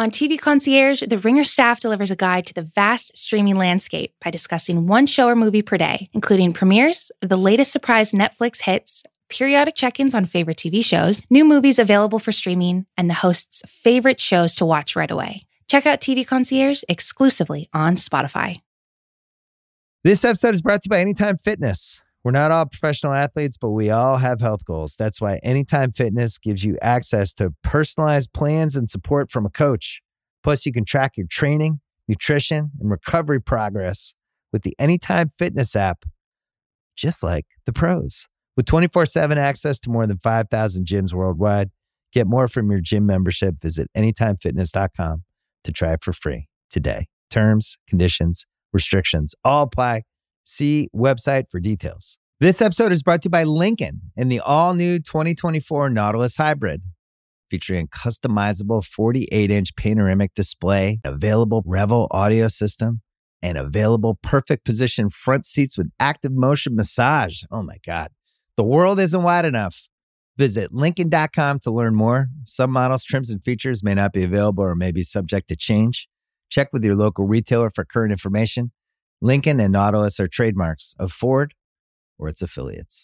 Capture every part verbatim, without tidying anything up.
On T V Concierge, the Ringer staff delivers a guide to the vast streaming landscape by discussing one show or movie per day, including premieres, the latest surprise Netflix hits, periodic check-ins on favorite T V shows, new movies available for streaming, and the host's favorite shows to watch right away. Check out T V Concierge exclusively on Spotify. This episode is brought to you by Anytime Fitness. We're not all professional athletes, but we all have health goals. That's why Anytime Fitness gives you access to personalized plans and support from a coach. Plus, you can track your training, nutrition, and recovery progress with the Anytime Fitness app, just like the pros. With twenty-four seven access to more than five thousand gyms worldwide, get more from your gym membership. Visit anytime fitness dot com to try it for free today. Terms, conditions, restrictions all apply. See website for details. This episode is brought to you by Lincoln and the all-new twenty twenty-four Nautilus Hybrid, featuring a customizable forty-eight inch panoramic display, available Revel audio system, and available perfect position front seats with active motion massage. Oh my God. The world isn't wide enough. Visit Lincoln dot com to learn more. Some models, trims, and features may not be available or may be subject to change. Check with your local retailer for current information. Lincoln and Nautilus are trademarks of Ford or its affiliates.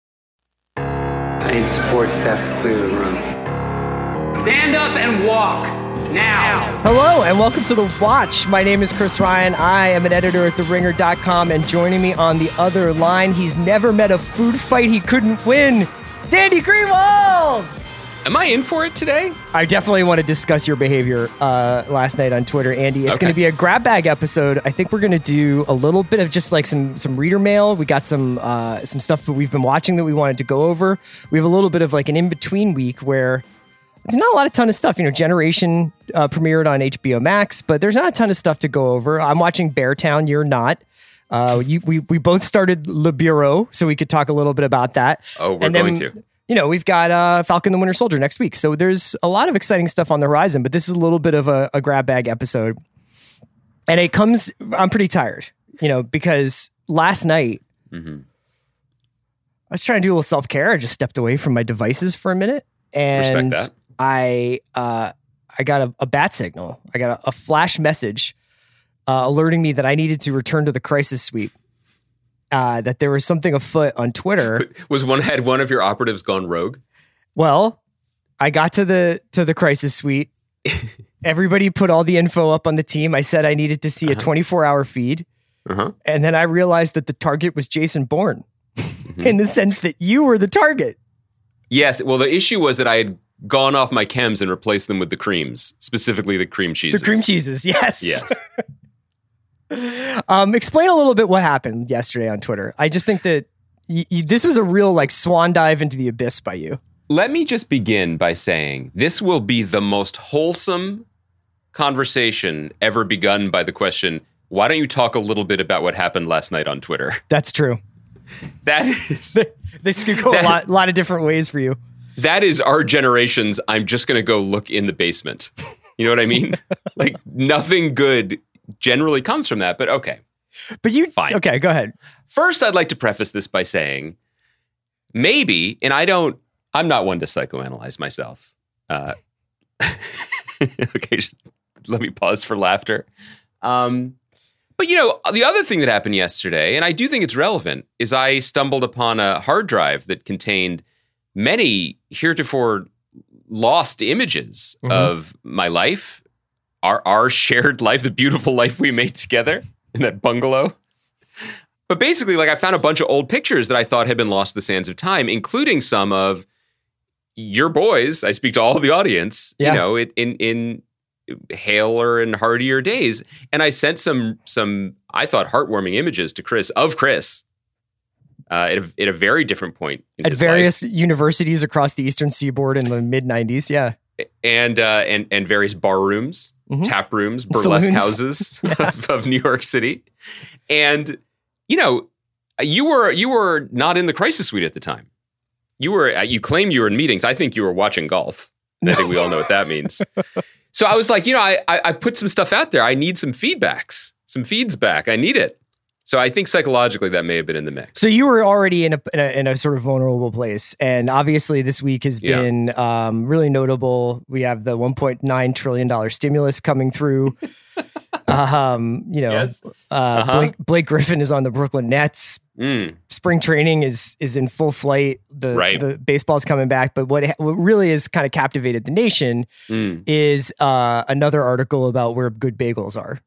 I need support staff to clear the room. Stand up and walk now. Hello and welcome to The Watch. My name is Chris Ryan. I am an editor at the ringer dot com, and joining me on the other line, he's never met a food fight he couldn't win. It's Andy Greenwald! Am I in for it today? I definitely want to discuss your behavior uh, last night on Twitter, Andy. It's Okay. going to be a grab bag episode. I think we're going to do a little bit of just like some some reader mail. We got some uh, some stuff that we've been watching that we wanted to go over. We have a little bit of like an in-between week where there's not a lot of ton of stuff. You know, Generation uh, premiered on H B O Max, but there's not a ton of stuff to go over. I'm watching Beartown. You're not. Uh, you, we we both started Le Bureau, so we could talk a little bit about that. Oh, we're And then, going to. You know, we've got uh, Falcon the Winter Soldier next week. So there's a lot of exciting stuff on the horizon, but this is a little bit of a, a grab bag episode. And it comes, I'm pretty tired, you know, because last night Mm-hmm. I was trying to do a little self-care. I just stepped away from my devices for a minute. And Respect that. I uh, I got a, a bat signal. I got a, a flash message uh, alerting me that I needed to return to the crisis suite. Uh, that there was something afoot on Twitter. Was one had one of your operatives gone rogue? Well, I got to the to the crisis suite. Everybody put all the info up on the team. I said I needed to see uh-huh. a twenty-four hour feed. Uh-huh. And then I realized that the target was Jason Bourne Mm-hmm. in the sense that you were the target. Yes. Well, the issue was that I had gone off my chems and replaced them with the creams, specifically the cream cheeses. The cream cheeses, yes. Yes. um, explain a little bit what happened yesterday on Twitter. I just think that y- y- this was a real like swan dive into the abyss by you. Let me just begin by saying this will be the most wholesome conversation ever begun by the question, why don't you talk a little bit about what happened last night on Twitter? That's true. That is... This could go That- a lot, lot of different ways for you. That is our generation's, I'm just going to go look in the basement. You know what I mean? Like, nothing good generally comes from that, but okay. But you... Fine. Okay, go ahead. First, First, I'd like to preface this by saying, maybe, and I don't, I'm not one to psychoanalyze myself. Uh, okay, let me pause for laughter. Um, but, you know, the other thing that happened yesterday, and I do think it's relevant, is I stumbled upon a hard drive that contained many heretofore lost images Mhm. of my life, our our shared life, the beautiful life we made together in that bungalow. But basically, like, I found a bunch of old pictures that I thought had been lost to the sands of time, including some of your boys. I speak to all the audience, Yeah. you know, in in, in haler and hardier days. And I sent some some I thought heartwarming images to Chris of Chris. Uh, at, a, at a very different point in At his various life. universities across the Eastern Seaboard in the mid nineties, yeah. and uh, and and various bar rooms, Mhm. tap rooms, burlesque Saloons. houses of, of New York City, and you know, you were you were not in the crisis suite at the time. You were uh, you claimed you were in meetings. I think you were watching golf. And I think we all know what that means. So I was like, you know, I, I I put some stuff out there. I need some feedbacks, some feeds back. I need it. So I think psychologically that may have been in the mix. So you were already in a, in a in a sort of vulnerable place, and obviously this week has Yeah. been um, really notable. We have the one point nine trillion dollars stimulus coming through. um, you know, Yes. uh, Uh-huh. Blake, Blake Griffin is on the Brooklyn Nets. Mm. Spring training is is in full flight. The Right. the baseball's coming back, but what what really has kind of captivated the nation Mm. is uh, another article about where good bagels are.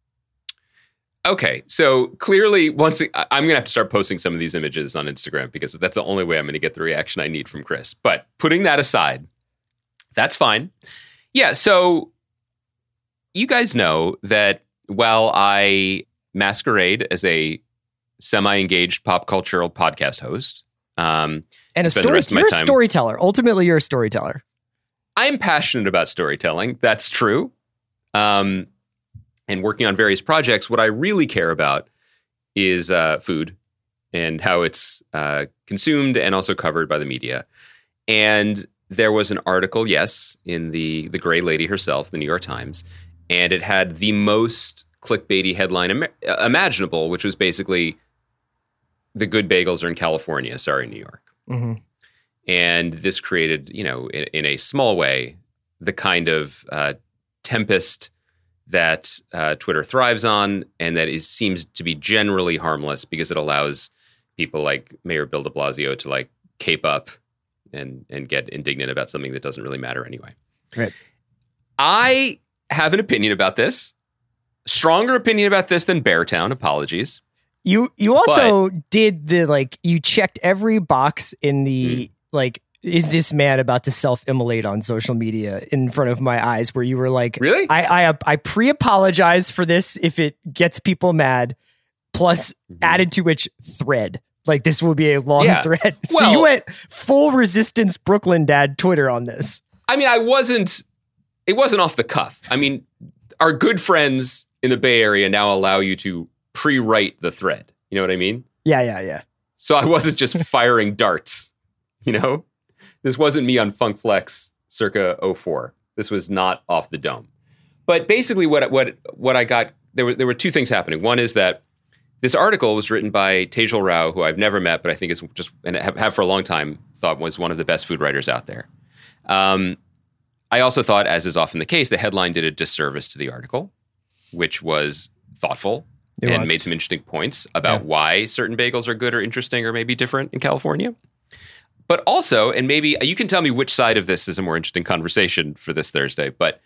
Okay, so clearly, once I- I'm going to have to start posting some of these images on Instagram because that's the only way I'm going to get the reaction I need from Chris. But putting that aside, that's fine. Yeah, so you guys know that while I masquerade as a semi-engaged pop cultural podcast host, um, And a spend the story, rest of my you're a time- storyteller. Ultimately, you're a storyteller. I'm passionate about storytelling. That's true. Um, and working on various projects, what I really care about is uh, food and how it's uh, consumed and also covered by the media. And there was an article, yes, in the the Gray Lady herself, the New York Times, and it had the most clickbaity headline Im- imaginable, which was basically "The good bagels are in California, sorry, New York." Mm-hmm. And this created, you know, in, in a small way, the kind of uh, tempest that uh, Twitter thrives on, and that is seems to be generally harmless because it allows people like Mayor Bill de Blasio to like cape up and and get indignant about something that doesn't really matter anyway. Right. I have an opinion about this, stronger opinion about this than Beartown. Apologies. You you also did the like you checked every box in the Mm. like is this man about to self-immolate on social media in front of my eyes where you were like Really? I I, I pre-apologize for this if it gets people mad, plus Mhm. added to which thread. Like this will be a long Yeah. thread. So Well- you went full resistance Brooklyn dad Twitter on this. I mean, I wasn't, it wasn't off the cuff. I mean, our good friends in the Bay Area now allow you to pre-write the thread. You know what I mean? Yeah, yeah, yeah. So I wasn't just firing darts, you know? This wasn't me on Funk Flex circa oh four. This was not off the dome. But basically what what what I got, there were there were two things happening. One is that this article was written by Tejal Rao, who I've never met, but I think is just, and have, have for a long time, thought was one of the best food writers out there. Um, I also thought, as is often the case, the headline did a disservice to the article, which was thoughtful Nuanced. and made some interesting points about Yeah. why certain bagels are good or interesting or maybe different in California. But also, and maybe you can tell me which side of this is a more interesting conversation for this Thursday, but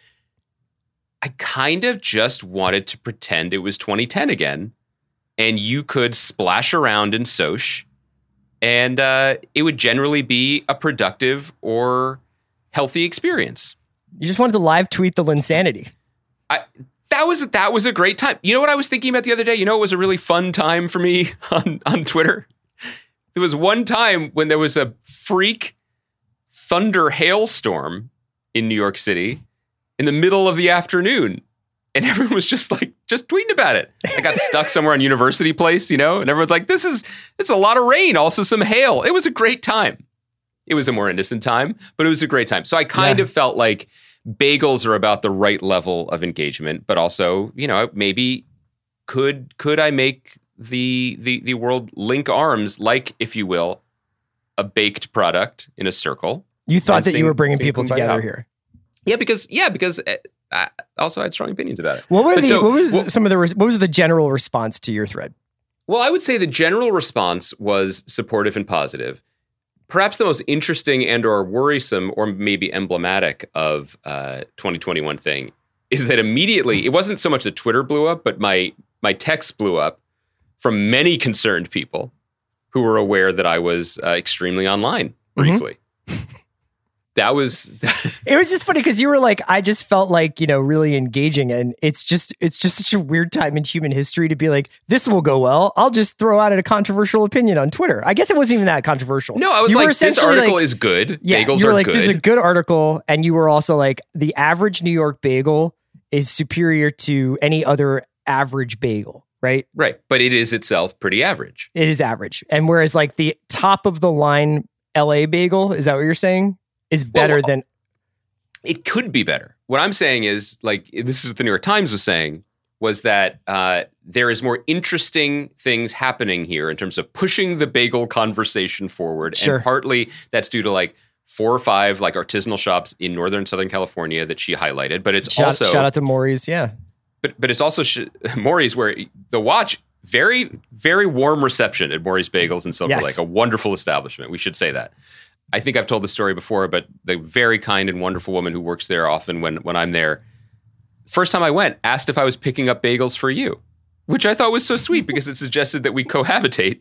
I kind of just wanted to pretend it was twenty ten again, and you could splash around in Soch, and uh, it would generally be a productive or healthy experience. You just wanted to live tweet the Linsanity. I, that was that was a great time. You know what I was thinking about the other day? You know, it was a really fun time for me on, on Twitter. There was one time when there was a freak thunder hailstorm in New York City in the middle of the afternoon. And everyone was just like, just tweeting about it. I got stuck somewhere on University Place, you know, and everyone's like, this is, it's a lot of rain, also some hail. It was a great time. It was a more innocent time, but it was a great time. So I kind Yeah. of felt like bagels are about the right level of engagement, but also, you know, maybe could could I make the the the world link arms, like, if you will, a baked product in a circle? You thought And that sing- you were bringing sing people Kumbaya. together here. Yeah, because yeah, because uh, I also had strong opinions about it. What were But the so- what was well- some of the res- what was the general response to your thread? Well, I would say the general response was supportive and positive. Perhaps the most interesting and or worrisome or maybe emblematic of uh, twenty twenty-one thing is that immediately, it wasn't so much that Twitter blew up, but my my texts blew up from many concerned people who were aware that I was uh, extremely online briefly. That was... It was just funny because you were like, I just felt like, you know, really engaging, and it's just it's just such a weird time in human history to be like, this will go well. I'll just throw out a controversial opinion on Twitter. I guess it wasn't even that controversial. no, I was You were like, this essentially article like- is good. Yeah, Bagels you were are like, good. this is a good article, and you were also like, the average New York bagel is superior to any other average bagel, right? Right, but it is itself pretty average. It is average, and whereas like the top of the line L A bagel, is that what you're saying? Is better Well, than It could be better. What I'm saying is, like, this is what the New York Times was saying, was that uh, there is more interesting things happening here in terms of pushing the bagel conversation forward. Sure. And partly that's due to like four or five like artisanal shops in Northern and Southern California that she highlighted. But it's Shout, also shout out to Maury's, yeah. But but it's also sh- Maury's, where the watch, very, very warm reception at Maury's Bagels in Silver Yes. Lake, a wonderful establishment. We should say that. I think I've told the story before, but the very kind and wonderful woman who works there often when when I'm there, first time I went, asked if I was picking up bagels for you, which I thought was so sweet because it suggested that we cohabitate,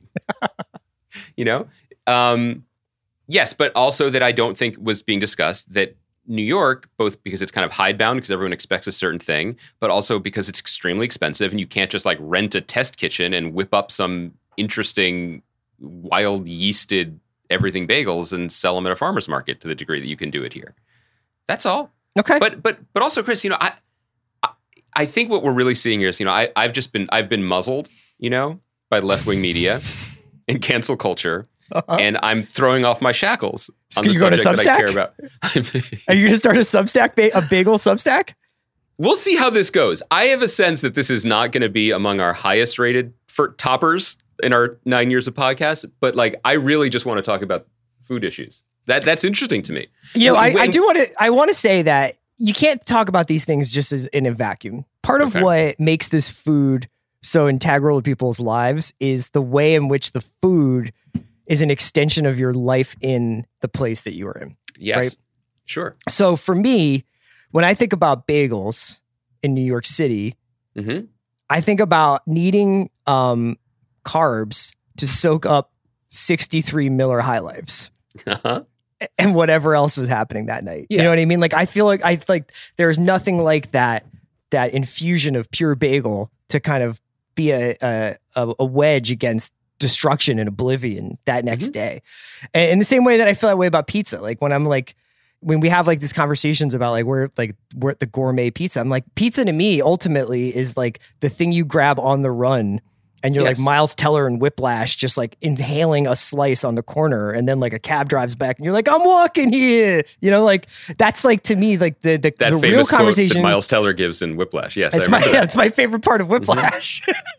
you know? Um, yes, but also that I don't think was being discussed that New York, both because it's kind of hidebound because everyone expects a certain thing, but also because it's extremely expensive and you can't just like rent a test kitchen and whip up some interesting wild yeasted everything bagels and sell them at a farmer's market to the degree that you can do it here. That's all. Okay. But but but also, Chris, you know, I I, I think what we're really seeing here is, you know, I, I've just been I've been muzzled, you know, by left-wing media and cancel culture. Uh-huh. And I'm throwing off my shackles on So the you going to subject that I care Substack? about. Are you going to start a Substack, ba- a bagel Substack? We'll see how this goes. I have a sense that this is not going to be among our highest rated for toppers in our nine years of podcasts. But like, I really just want to talk about food issues. That that's interesting to me. You know, I, When- I do want to. I want to say that you can't talk about these things just as in a vacuum. Part of Okay. what makes this food so integral to people's lives is the way in which the food is an extension of your life in the place that you are in. Yes, right? sure. So for me, when I think about bagels in New York City, Mm-hmm. I think about needing um, carbs to soak up sixty-three Miller High Lifes Uh-huh. and whatever else was happening that night. Yeah. You know what I mean? Like, I feel like I like there's nothing like that, that infusion of pure bagel to kind of be a, a, a wedge against destruction and oblivion that next Mm-hmm. day. And in the same way that I feel that way about pizza, like when I'm like, when we have like these conversations about like, we're like, we're at the gourmet pizza. I'm like, pizza to me ultimately is like the thing you grab on the run. And you're Yes. like Miles Teller and Whiplash, just like inhaling a slice on the corner, and then like a cab drives back, and you're like, "I'm walking here," you know, like that's like to me like the the, That the real famous quote conversation. that Miles Teller gives in Whiplash. Yes, it's I my remember yeah, it's my favorite part of Whiplash.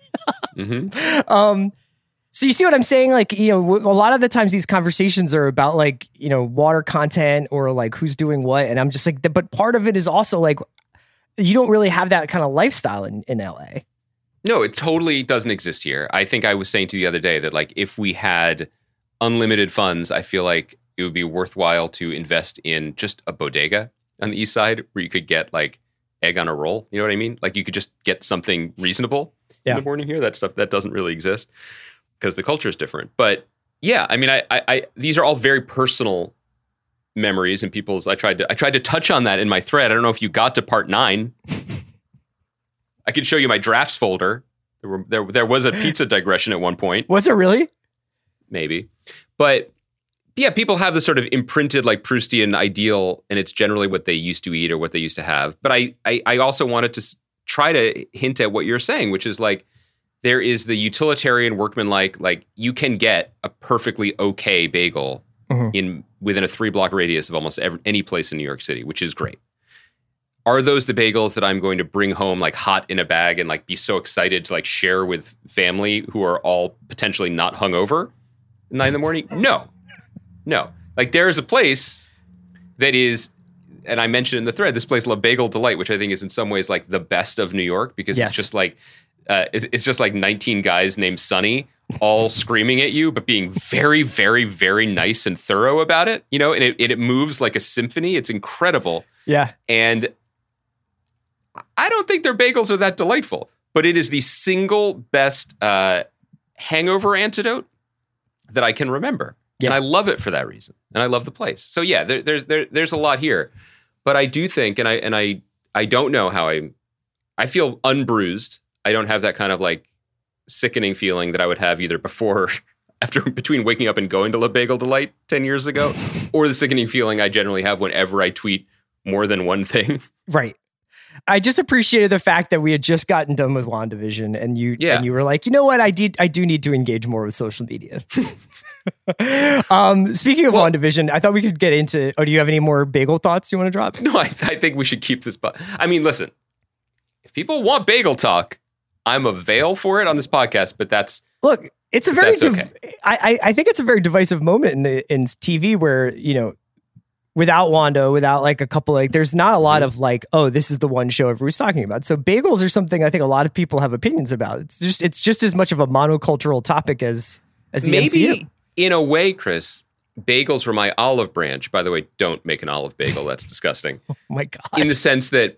Mm-hmm. um, so you see what I'm saying? Like, you know, w- a lot of the times these conversations are about like, you know, water content or like who's doing what, and I'm just like, but part of it is also like you don't really have that kind of lifestyle in in L A. No, it totally doesn't exist here. I think I was saying to you the other day that like if we had unlimited funds, I feel like it would be worthwhile to invest in just a bodega on the east side where you could get like egg on a roll. You know what I mean? Like you could just get something reasonable Yeah. in the morning here. That stuff that doesn't really exist because the culture is different. But yeah, I mean, I, I, I these are all very personal memories and people's. I tried to I tried to touch on that in my thread. I don't know if you got to part nine. I could show you my drafts folder. There, were, there, there was a pizza digression at one point, Was it really? maybe. But yeah, people have this sort of imprinted like Proustian ideal, and it's generally what they used to eat or what they used to have. But I, I, I also wanted to s- try to hint at what you're saying, which is like there is the utilitarian workmanlike, like you can get a perfectly okay bagel Mhm. in within a three block radius of almost every, any place in New York City, which is great. Are those the bagels that I'm going to bring home like hot in a bag and like be so excited to like share with family who are all potentially not hungover at nine in the morning? No, no. Like there is a place that is, and I mentioned in the thread, this place, La Bagel Delight, which I think is in some ways like the best of New York because Yes. it's just like, uh, it's, it's just like nineteen guys named Sonny all screaming at you, but being very, very, very nice and thorough about it, you know, and it, and it moves like a symphony. It's incredible. Yeah. And I don't think their bagels are that delightful, but it is the single best uh, hangover antidote that I can remember. Yeah. And I love it for that reason. And I love the place. So yeah, there, there's there, there's a lot here. But I do think, and I and I I don't know how I I feel unbruised. I don't have that kind of like sickening feeling that I would have either before after between waking up and going to La Bagel Delight ten years ago, or the sickening feeling I generally have whenever I tweet more than one thing. Right. I just appreciated the fact that we had just gotten done with WandaVision, and you Yeah. and you were like, you know what, I did, I do need to engage more with social media. um, speaking of Well- WandaVision, I thought we could get into. Oh, do you have any more bagel thoughts you want to drop? No, I, I think we should keep this. But I mean, listen, people want bagel talk, I'm avail for it on this podcast, but that's look, it's a very, div- okay. I, I think it's a very divisive moment in the in T V where, you know, without Wanda, without like a couple, like there's not a lot of like, oh, this is the one show everyone's talking about. So bagels are something I think a lot of people have opinions about. It's just, it's just as much of a monocultural topic as, as the Maybe M C U. In a way, Chris, bagels were my olive branch. By the way, don't make an olive bagel. That's disgusting. Oh my God. In the sense that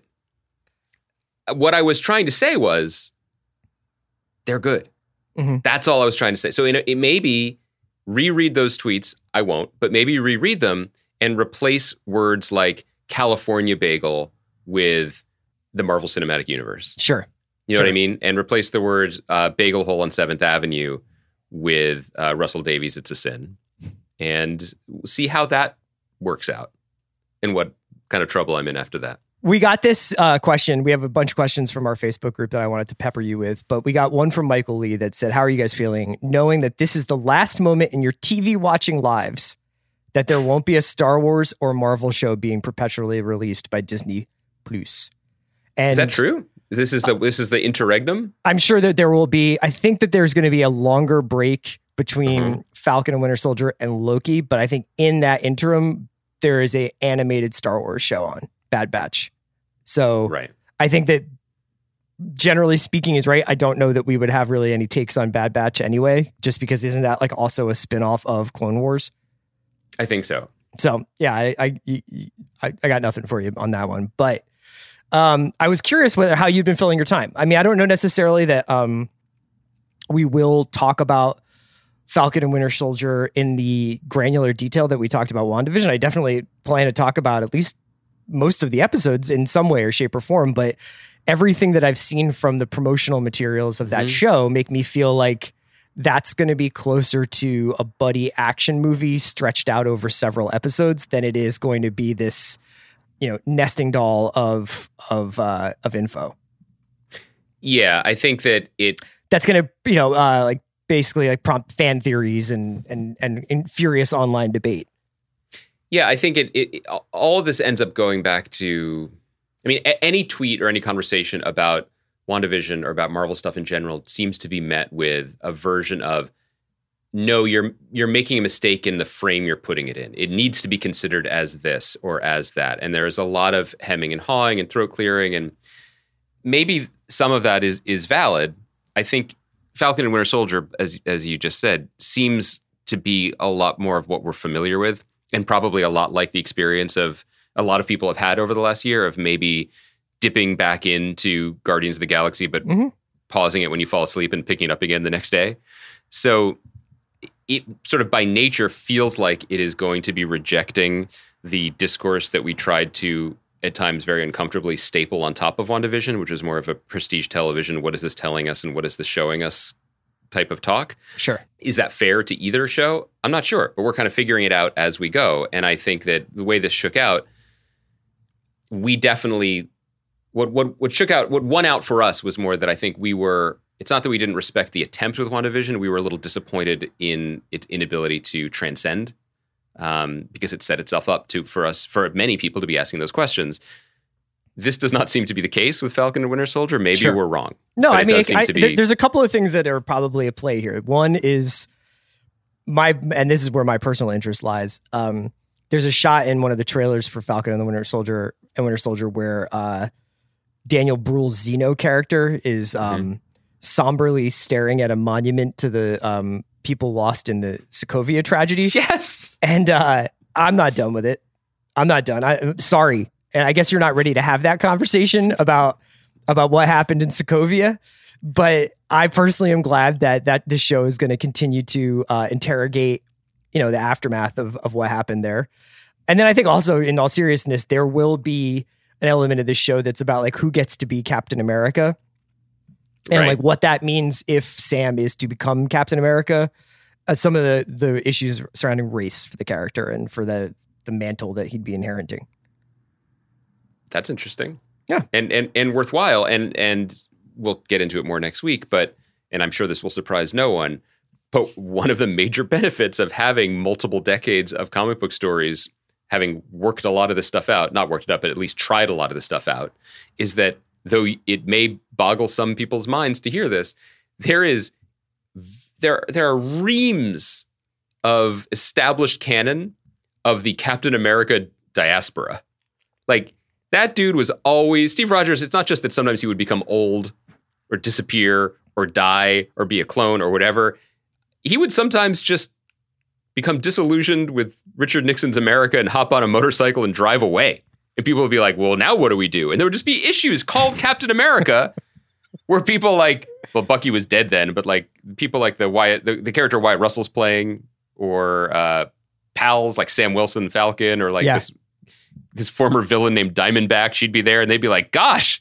what I was trying to say was they're good. Mm-hmm. That's all I was trying to say. So in a, it maybe reread those tweets. I won't, but maybe reread them and replace words like California bagel with the Marvel Cinematic Universe. Sure. You know sure. what I mean? And replace the words uh, bagel hole on seventh Avenue with uh, Russell Davies' It's a Sin. And see how that works out and what kind of trouble I'm in after that. We got this uh, question. We have a bunch of questions from our Facebook group that I wanted to pepper you with, but we got one from Michael Lee that said, how are you guys feeling knowing that this is the last moment in your T V watching lives that there won't be a Star Wars or Marvel show being perpetually released by Disney Plus? And is that true? This is the this is the interregnum? I'm sure that there will be. I think that there's going to be a longer break between uh-huh. Falcon and Winter Soldier and Loki, but I think in that interim, there is a animated Star Wars show on, Bad Batch. So right. I think that generally speaking is right. I don't know that we would have really any takes on Bad Batch anyway, just because isn't that like also a spinoff of Clone Wars? I think so. So yeah, I I, I, I got nothing for you on that one. But um, I was curious whether how you've been filling your time. I mean, I don't know necessarily that um, we will talk about Falcon and Winter Soldier in the granular detail that we talked about WandaVision. I definitely plan to talk about at least most of the episodes in some way or shape or form. But everything that I've seen from the promotional materials of that mm-hmm. show make me feel like that's going to be closer to a buddy action movie stretched out over several episodes than it is going to be this, you know, nesting doll of of uh, of info. Yeah, I think that it that's going to, you know, uh, like basically like prompt fan theories and and and, and furious online debate. Yeah, I think it, it all of this ends up going back to, I mean, a, any tweet or any conversation about WandaVision or about Marvel stuff in general seems to be met with a version of, no, you're you're making a mistake in the frame you're putting it in. It needs to be considered as this or as that. And there's a lot of hemming and hawing and throat clearing, and maybe some of that is is valid. I think Falcon and Winter Soldier, as as you just said, seems to be a lot more of what we're familiar with, and probably a lot like the experience of a lot of people have had over the last year of maybe dipping back into Guardians of the Galaxy, but mm-hmm. pausing it when you fall asleep and picking it up again the next day. So it sort of by nature feels like it is going to be rejecting the discourse that we tried to at times very uncomfortably staple on top of WandaVision, which is more of a prestige television. What is this telling us and what is this showing us type of talk? Sure. Is that fair to either show? I'm not sure, but we're kind of figuring it out as we go. And I think that the way this shook out, we definitely, what what what shook out, what won out for us was more that I think we were, it's not that we didn't respect the attempt with WandaVision, we were a little disappointed in its inability to transcend, um, because it set itself up to, for us, for many people to be asking those questions. This does not seem to be the case with Falcon and Winter Soldier. Maybe sure. we're wrong. No, I mean, I, be... there's a couple of things that are probably at play here. One is my, and this is where my personal interest lies. Um, there's a shot in one of the trailers for Falcon and the Winter Soldier and Winter Soldier where uh, Daniel Bruhl's Zeno character is um, mm-hmm. somberly staring at a monument to the um, people lost in the Sokovia tragedy. Yes. And uh, I'm not done with it. I'm not done. I, I'm sorry. And I guess you're not ready to have that conversation about about what happened in Sokovia, but I personally am glad that that this show is going to continue to uh, interrogate, you know, the aftermath of of what happened there. And then I think also, in all seriousness, there will be an element of this show that's about like who gets to be Captain America, and right. like what that means if Sam is to become Captain America. Uh, some of the the issues surrounding race for the character and for the the mantle that he'd be inheriting. That's interesting. Yeah. And and and worthwhile. And and we'll get into it more next week, but and I'm sure this will surprise no one. But one of the major benefits of having multiple decades of comic book stories, having worked a lot of this stuff out, not worked it up, but at least tried a lot of this stuff out, is that though it may boggle some people's minds to hear this, there is there there are reams of established canon of the Captain America diaspora. Like, that dude was always Steve Rogers. It's not just that sometimes he would become old or disappear or die or be a clone or whatever. He would sometimes just become disillusioned with Richard Nixon's America and hop on a motorcycle and drive away. And people would be like, well, now what do we do? And there would just be issues called Captain America where people like, well, Bucky was dead then, but like people like the Wyatt, the, the character Wyatt Russell's playing, or uh, pals like Sam Wilson Falcon, or like yeah. this this former villain named Diamondback, she'd be there and they'd be like, gosh,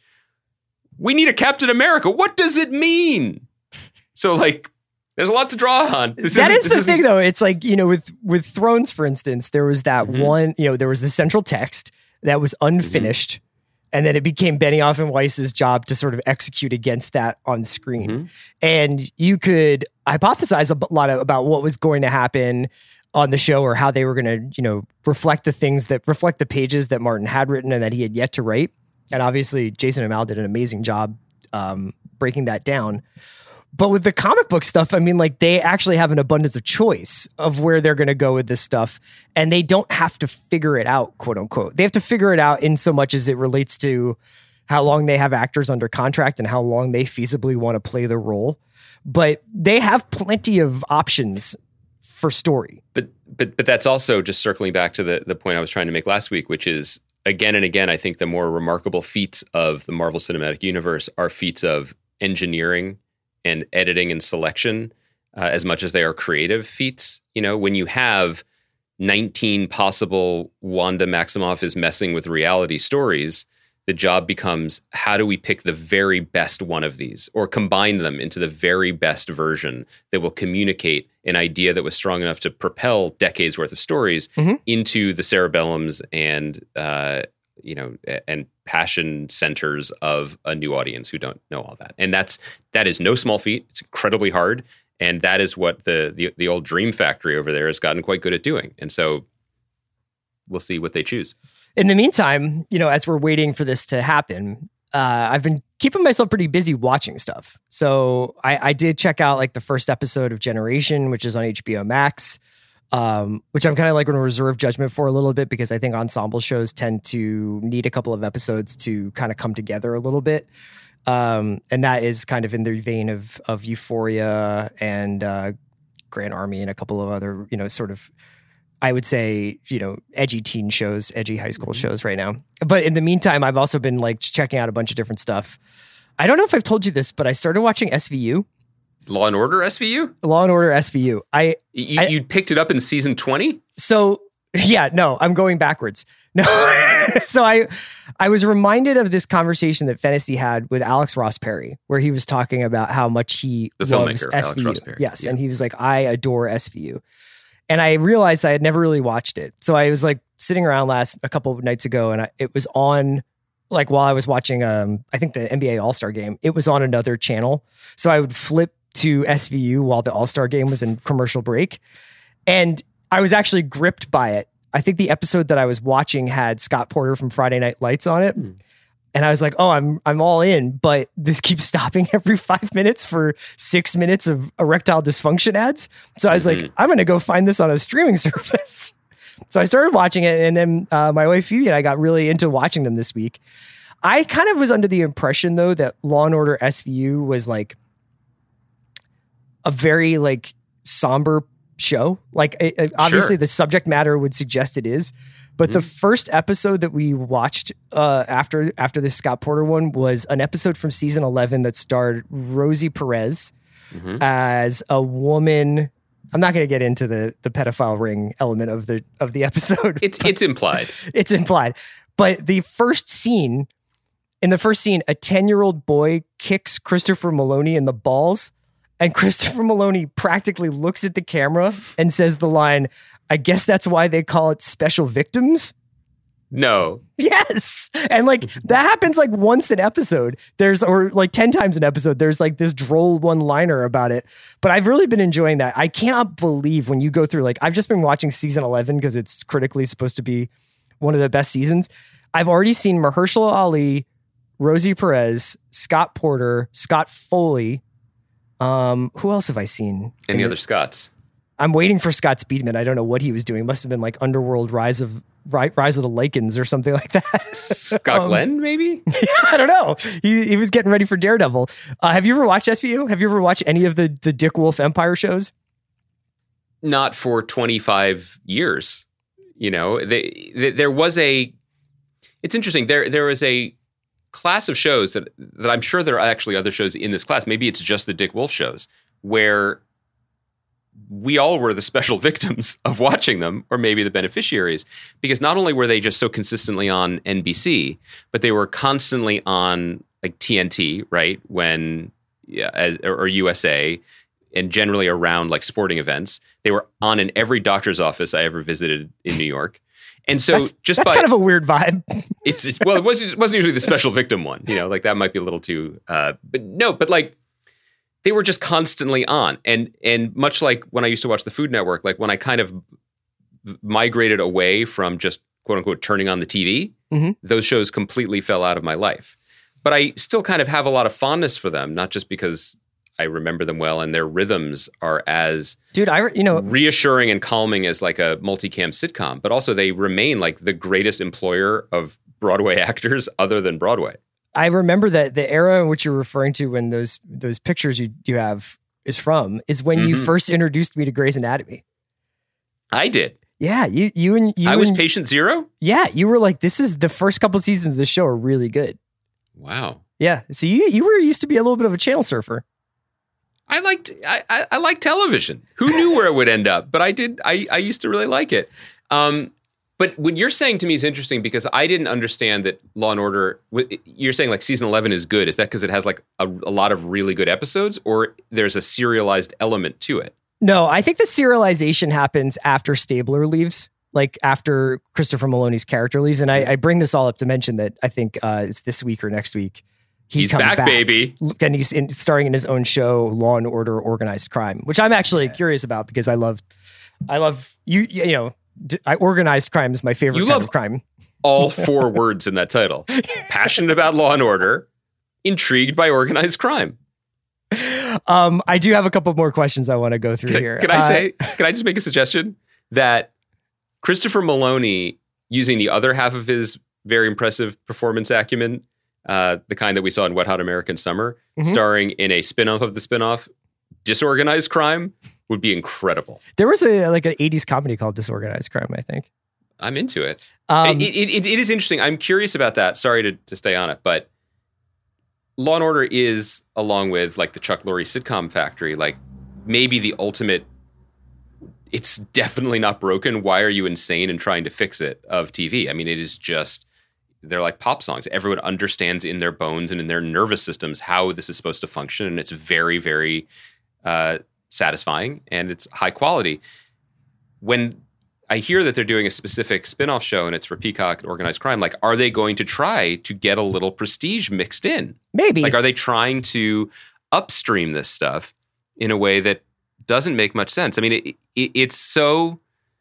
we need a Captain America. What does it mean? So like, there's a lot to draw on. This that is this the thing though. It's like, you know, with, with Thrones, for instance, there was that mm-hmm. one, you know, there was the central text that was unfinished. Mm-hmm. And then it became Benioff and Weiss's job to sort of execute against that on screen. Mm-hmm. And you could hypothesize a lot of, about what was going to happen on the show, or how they were going to, you know, reflect the things that reflect the pages that Martin had written and that he had yet to write. And obviously Jason Amal did an amazing job um, breaking that down. But with the comic book stuff, I mean, like, they actually have an abundance of choice of where they're going to go with this stuff. And they don't have to figure it out, quote unquote. They have to figure it out in so much as it relates to how long they have actors under contract and how long they feasibly want to play the role. But they have plenty of options for story. But but but that's also just circling back to the, the point I was trying to make last week, which is, again and again, I think the more remarkable feats of the Marvel Cinematic Universe are feats of engineering and editing and selection, uh, as much as they are creative feats. You know, when you have nineteen possible Wanda Maximoff is messing with reality stories, the job becomes, how do we pick the very best one of these, or combine them into the very best version that will communicate an idea that was strong enough to propel decades worth of stories mm-hmm. into the cerebellums and, uh, you know, and passion centers of a new audience who don't know all that. And that's, that is no small feat. It's incredibly hard. And that is what the, the, the old Dream Factory over there has gotten quite good at doing. And so we'll see what they choose. In the meantime, you know, as we're waiting for this to happen, uh, I've been keeping myself pretty busy watching stuff. So I, I did check out like the first episode of Generation, which is on H B O Max. Um, which I'm kind of like going to reserve judgment for a little bit, because I think ensemble shows tend to need a couple of episodes to kind of come together a little bit. Um, and that is kind of in the vein of, of Euphoria and, uh, Grand Army and a couple of other, you know, sort of, I would say, you know, edgy teen shows, edgy high school mm-hmm. shows right now. But in the meantime, I've also been like checking out a bunch of different stuff. I don't know if I've told you this, but I started watching S V U. Law and Order S V U? Law and Order S V U. I you, I, you picked it up in season twenty? So yeah, no, I'm going backwards. No, so I I was reminded of this conversation that Fantasy had with Alex Ross Perry, where he was talking about how much he the loves filmmaker, S V U. Alex Ross Perry. Yes, yeah. And he was like, I adore S V U. And I realized I had never really watched it. So I was like sitting around last a couple of nights ago, and I, it was on, like while I was watching, um, I think the N B A All-Star game, it was on another channel. So I would flip to S V U while the All-Star game was in commercial break. And I was actually gripped by it. I think the episode that I was watching had Scott Porter from Friday Night Lights on it. Mm. And I was like, oh, I'm I'm all in, but this keeps stopping every five minutes for six minutes of erectile dysfunction ads. So I was mm-hmm. like, I'm going to go find this on a streaming service. So I started watching it, and then uh, my wife Phoebe and I got really into watching them this week. I kind of was under the impression, though, that Law and Order S V U was like a very like somber show. Like it, it, obviously sure. the subject matter would suggest it is. But mm-hmm. the first episode that we watched uh, after after this Scott Porter one was an episode from season eleven that starred Rosie Perez mm-hmm. as a woman. I'm not going to get into the the pedophile ring element of the of the episode. It's it's implied. It's implied. But the first scene, in the first scene, a ten-year-old boy kicks Christopher Maloney in the balls, and Christopher Maloney practically looks at the camera and says the line, I guess that's why they call it Special Victims. No. Yes. And like that happens like once an episode. There's, or like ten times an episode, there's like this droll one-liner about it. But I've really been enjoying that. I cannot believe when you go through, like, I've just been watching season eleven because it's critically supposed to be one of the best seasons. I've already seen Mahershala Ali, Rosie Perez, Scott Porter, Scott Foley. Um, who else have I seen? Any in other the- Scots? I'm waiting for Scott Speedman. I don't know what he was doing. Must have been like Underworld Rise of Ri- Rise of the Lycans or something like that. Scott Um, Glenn, maybe? I don't know. He he was getting ready for Daredevil. Uh, have you ever watched S V U? Have you ever watched any of the the Dick Wolf Empire shows? Not for twenty-five years. You know, they, they, there was a, it's interesting. There there was a class of shows that, that I'm sure there are actually other shows in this class. Maybe it's just the Dick Wolf shows where we all were the special victims of watching them, or maybe the beneficiaries, because not only were they just so consistently on N B C, but they were constantly on like T N T, right? When, yeah, as, or U S A, and generally around like sporting events. They were on in every doctor's office I ever visited in New York. And so That's, just that's by, kind of a weird vibe. it's, it's well, it wasn't, it wasn't usually the special victim one, you know, like that might be a little too, uh, but no, but like they were just constantly on. And, and much like when I used to watch the Food Network, like when I kind of migrated away from just quote unquote turning on the T V, Mm-hmm. those shows completely fell out of my life. But I still kind of have a lot of fondness for them, not just because I remember them well and their rhythms are as Dude, I, you know, reassuring and calming as like a multicam sitcom, but also they remain like the greatest employer of Broadway actors other than Broadway. I remember that the era in which you're referring to when those those pictures you, you have is from is when you Mhm. first introduced me to Grey's Anatomy. I did. Yeah, you you and you I was and, patient zero? yeah, you were like, this is the first couple seasons of the show are really good. Wow. Yeah, so you you were used to be a little bit of a channel surfer. I liked I, I, I liked television. Who knew where it would end up? But I did. I, I used to really like it. Um, but what you're saying to me is interesting because I didn't understand that Law and Order. You're saying like season eleven is good. Is that because it has like a, a lot of really good episodes, or there's a serialized element to it? No, I think the serialization happens after Stabler leaves, like after Christopher Maloney's character leaves. And I, I bring this all up to mention that I think uh, it's this week or next week. He He's comes back, back, baby. and he's in, starring in his own show, Law and Order: Organized Crime, which I'm actually curious about because I love, I love you. You know, d- I organized crime is my favorite You kind love- of crime. All four words in that title. Passionate about Law and Order, intrigued by organized crime. Um, I do have a couple more questions I want to go through Can, here. can I Uh, say? Can I just make a suggestion that Christopher Maloney, using the other half of his very impressive performance acumen, uh, the kind that we saw in Wet Hot American Summer, Mhm. starring in a spinoff of the spinoff, Disorganized Crime, would be incredible. there was a like an eighties comedy called Disorganized Crime, I think. I'm into it. Um, it, it, it. It is interesting. I'm curious about that. Sorry to, to stay on it, but Law and Order is, along with like the Chuck Lorre sitcom factory, like maybe the ultimate. It's definitely not broken. Why are you insane and trying to fix it of T V? I mean, it is just, they're like pop songs. Everyone understands in their bones and in their nervous systems how this is supposed to function. And it's very, very uh, satisfying and it's high quality. When I hear that they're doing a specific spinoff show and it's for Peacock Organized Crime, like, are they going to try to get a little prestige mixed in? maybe. Like, are they trying to upstream this stuff in a way that doesn't make much sense? I mean, it, it, it's so.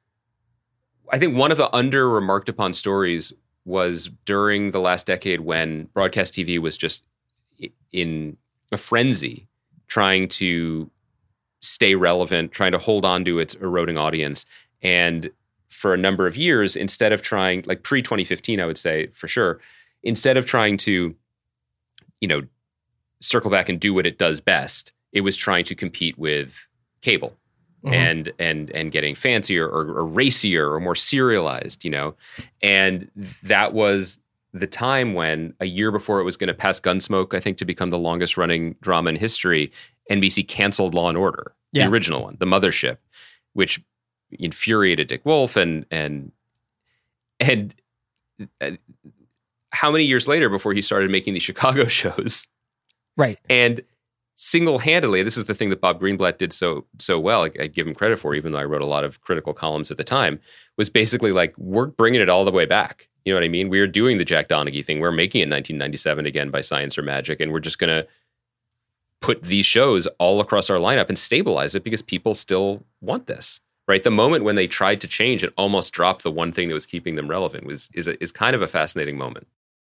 I think one of the under remarked upon stories was during the last decade when broadcast T V was just in a frenzy, trying to stay relevant, trying to hold on to its eroding audience. And for a number of years, instead of trying, like pre twenty fifteen, I would say for sure, instead of trying to, you know, circle back and do what it does best, it was trying to compete with cable Mhm. and and and getting fancier or, or racier or more serialized, you know. And that was the time when a year before it was going to pass Gunsmoke, I think, to become the longest running drama in history, N B C canceled Law and Order, Yeah. the original one, the mothership, which infuriated Dick Wolf and and and uh, how many years later before he started making these Chicago shows, Right. and single-handedly, this is the thing that Bob Greenblatt did so so well, I, I give him credit for, even though I wrote a lot of critical columns at the time, was basically like, we're bringing it all the way back. You know what I mean? We're doing the Jack Donaghy thing. We're making it nineteen ninety-seven again by science or magic, and we're just going to put these shows all across our lineup and stabilize it because people still want this, right? The moment when they tried to change, it almost dropped the one thing that was keeping them relevant was is a, is kind of a fascinating moment.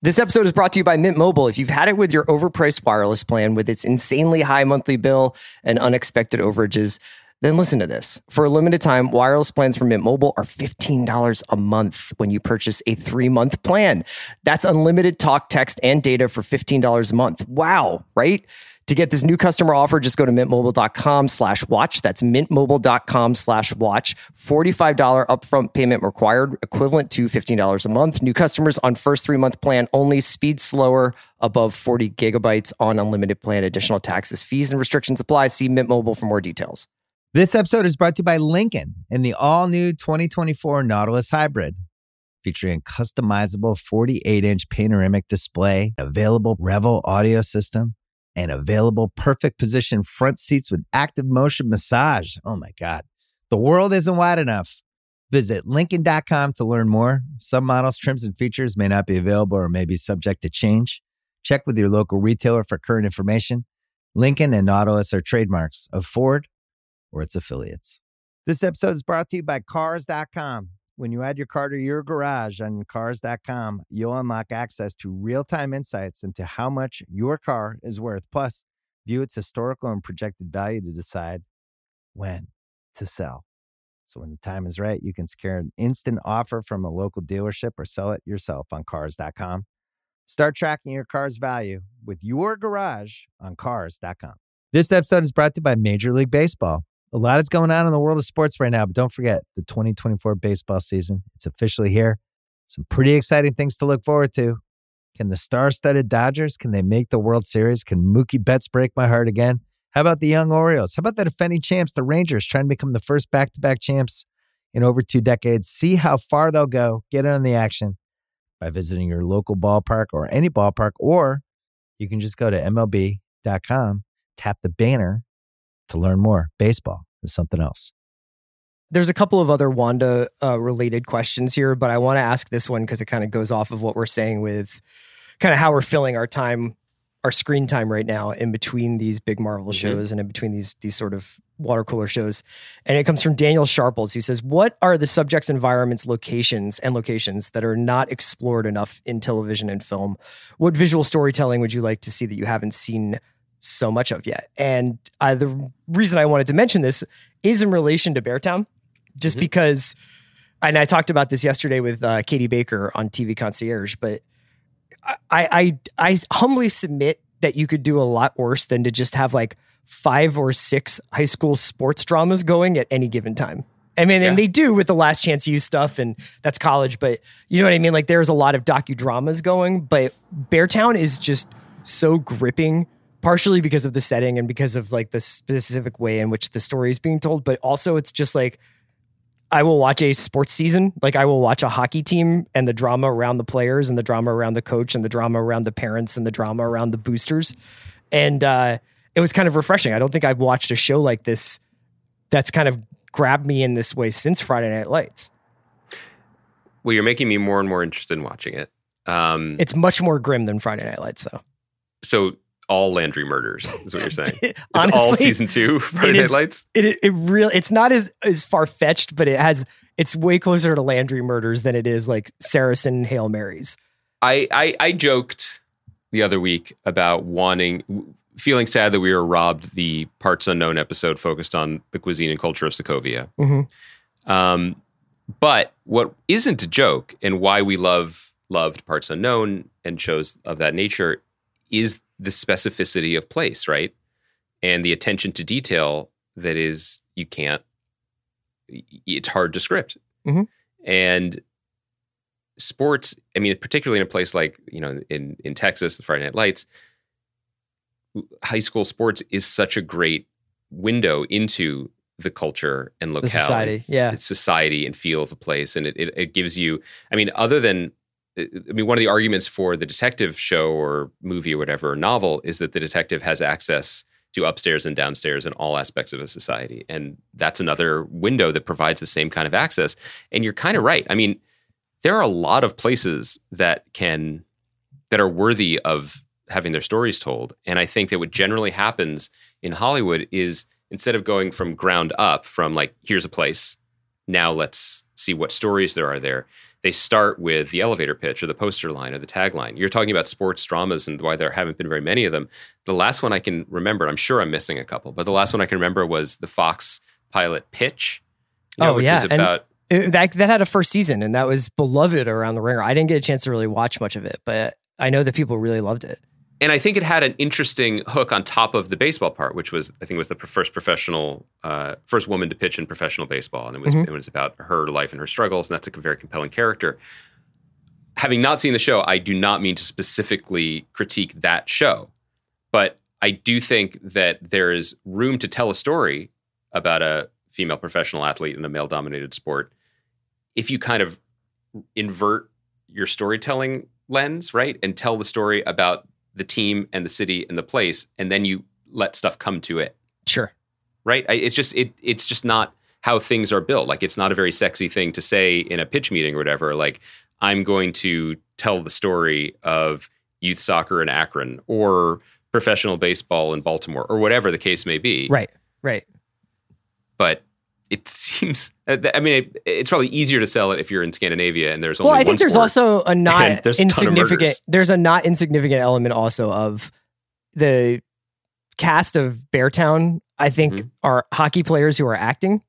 This episode is brought to you by Mint Mobile. If you've had it with your overpriced wireless plan with its insanely high monthly bill and unexpected overages, then listen to this. For a limited time, wireless plans from Mint Mobile are fifteen dollars a month when you purchase a three-month plan. That's unlimited talk, text, and data for fifteen dollars a month. Wow, right? To get this new customer offer, just go to mintmobile.com slash watch. That's mintmobile.com slash watch. forty-five dollars upfront payment required, equivalent to fifteen dollars a month. New customers on first three-month plan only. Speed slower, above forty gigabytes on unlimited plan. Additional taxes, fees, and restrictions apply. See Mint Mobile for more details. This episode is brought to you by Lincoln and the all-new twenty twenty-four Nautilus Hybrid. Featuring customizable forty-eight inch panoramic display, available Revel audio system, and available perfect position front seats with active motion massage. Oh my God. The world isn't wide enough. Visit Lincoln dot com to learn more. Some models, trims, and features may not be available or may be subject to change. Check with your local retailer for current information. Lincoln and Nautilus are trademarks of Ford or its affiliates. This episode is brought to you by Cars dot com. When you add your car to your garage on Cars dot com, you'll unlock access to real-time insights into how much your car is worth. Plus, view its historical and projected value to decide when to sell. So when the time is right, you can secure an instant offer from a local dealership or sell it yourself on Cars dot com. Start tracking your car's value with your garage on Cars dot com. This episode is brought to you by Major League Baseball. A lot is going on in the world of sports right now, but don't forget the twenty twenty-four baseball season. It's officially here. Some pretty exciting things to look forward to. Can the star-studded Dodgers, can they make the World Series? Can Mookie Betts break my heart again? How about the young Orioles? How about the defending champs, the Rangers, trying to become the first back-to-back champs in over two decades? See how far they'll go. Get in on the action by visiting your local ballpark or any ballpark, or you can just go to M L B dot com, tap the banner to learn more. Baseball is something else. There's a couple of other Wanda uh, related questions here, but I want to ask this one because it kind of goes off of what we're saying with kind of how we're filling our time, our screen time right now in between these big Marvel mm-hmm. shows and in between these these sort of water cooler shows. And it comes from Daniel Sharples, who says, what are the subjects, environments, locations, and locations that are not explored enough in television and film? What visual storytelling would you like to see that you haven't seen so much of yet? And uh, the reason I wanted to mention this is in relation to Beartown, just mm-hmm. because, and I talked about this yesterday with uh, Katie Baker on T V Concierge, but I, I, I humbly submit that you could do a lot worse than to just have like five or six high school sports dramas going at any given time. I mean, yeah. and they do with the Last Chance U stuff, and that's college, but you know what I mean? Like there's a lot of docudramas going, but Beartown is just so gripping, partially because of the setting and because of like the specific way in which the story is being told. But also it's just like, I will watch a sports season. Like I will watch a hockey team and the drama around the players and the drama around the coach and the drama around the parents and the drama around the boosters. And uh, it was kind of refreshing. I don't think I've watched a show like this that's kind of grabbed me in this way since Friday Night Lights. Well, you're making me more and more interested in watching it. Um, it's much more grim than Friday Night Lights though. So all Landry murders is what you're saying. It's Honestly, all season two Friday Night Lights. It it, it really it's not as as far fetched, but it has it's way closer to Landry murders than it is like Saracen Hail Marys. I, I I joked the other week about wanting, feeling sad that we were robbed the Parts Unknown episode focused on the cuisine and culture of Sokovia. Mm-hmm. Um, but what isn't a joke, and why we love loved Parts Unknown and shows of that nature, is the specificity of place, right? And the attention to detail that is, you can't, it's hard to script. Mm-hmm. And sports, I mean, particularly in a place like, you know, in, in Texas, the Friday Night Lights, high school sports is such a great window into the culture and locale. The society, yeah. It's society and feel of a place. And it, it, it gives you, I mean, other than, I mean, one of the arguments for the detective show or movie or whatever, or novel, is that the detective has access to upstairs and downstairs and all aspects of a society. And that's another window that provides the same kind of access. And you're kind of right. I mean, there are a lot of places that can, that are worthy of having their stories told. And I think that what generally happens in Hollywood is, instead of going from ground up, from like, here's a place, now let's see what stories there are there, they start with the elevator pitch or the poster line or the tagline. You're talking about sports dramas and why there haven't been very many of them. The last one I can remember, I'm sure I'm missing a couple, but the last one I can remember was the Fox pilot Pitch. You know, oh, which yeah. was about, and it, that, that had a first season, and that was beloved around the Ringer. I didn't get a chance to really watch much of it, but I know that people really loved it. And I think it had an interesting hook on top of the baseball part, which was, I think, was the first professional, uh, first woman to pitch in professional baseball. And it was, mm-hmm. it was about her life and her struggles. And that's a very compelling character. Having not seen the show, I do not mean to specifically critique that show. But I do think that there is room to tell a story about a female professional athlete in a male-dominated sport if you kind of invert your storytelling lens, right? And tell the story about the team and the city and the place, and then you let stuff come to it. Sure. Right? I, it's just it. It's just not how things are built. Like, it's not a very sexy thing to say in a pitch meeting or whatever. Like, I'm going to tell the story of youth soccer in Akron or professional baseball in Baltimore or whatever the case may be. Right, right. But it seems, I mean, it, it's probably easier to sell it if you're in Scandinavia and there's only well, I one think there's sport, also a not there's a insignificant, there's a not insignificant element also of the cast of Beartown, I think, mm-hmm. are hockey players who are acting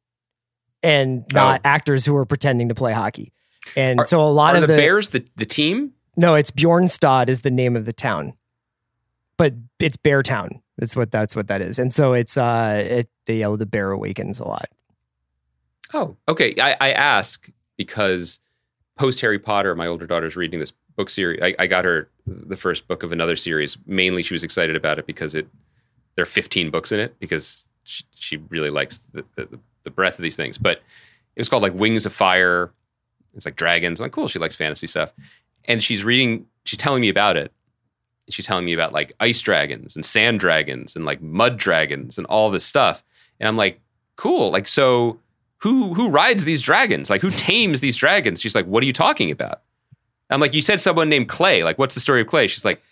and not oh. actors who are pretending to play hockey. And are, so a lot are of the, the Bears, the, the team? No, it's Bjornstad is the name of the town, but it's Beartown. That's what, that's what that is. And so it's, uh, it, they yell the bear awakens a lot. Oh, okay. I, I ask because post Harry Potter, my older daughter's reading this book series. I, I got her the first book of another series. Mainly, she was excited about it because it there are fifteen books in it because she, she really likes the, the the breadth of these things. But it was called like Wings of Fire. It's like dragons. I'm like, cool. She likes fantasy stuff, and she's reading. She's telling me about it. She's telling me about like ice dragons and sand dragons and like mud dragons and all this stuff. And I'm like, cool. Like, so. Who who rides these dragons? Like, who tames these dragons? She's like, what are you talking about? I'm like, you said someone named Clay. Like, what's the story of Clay? She's like,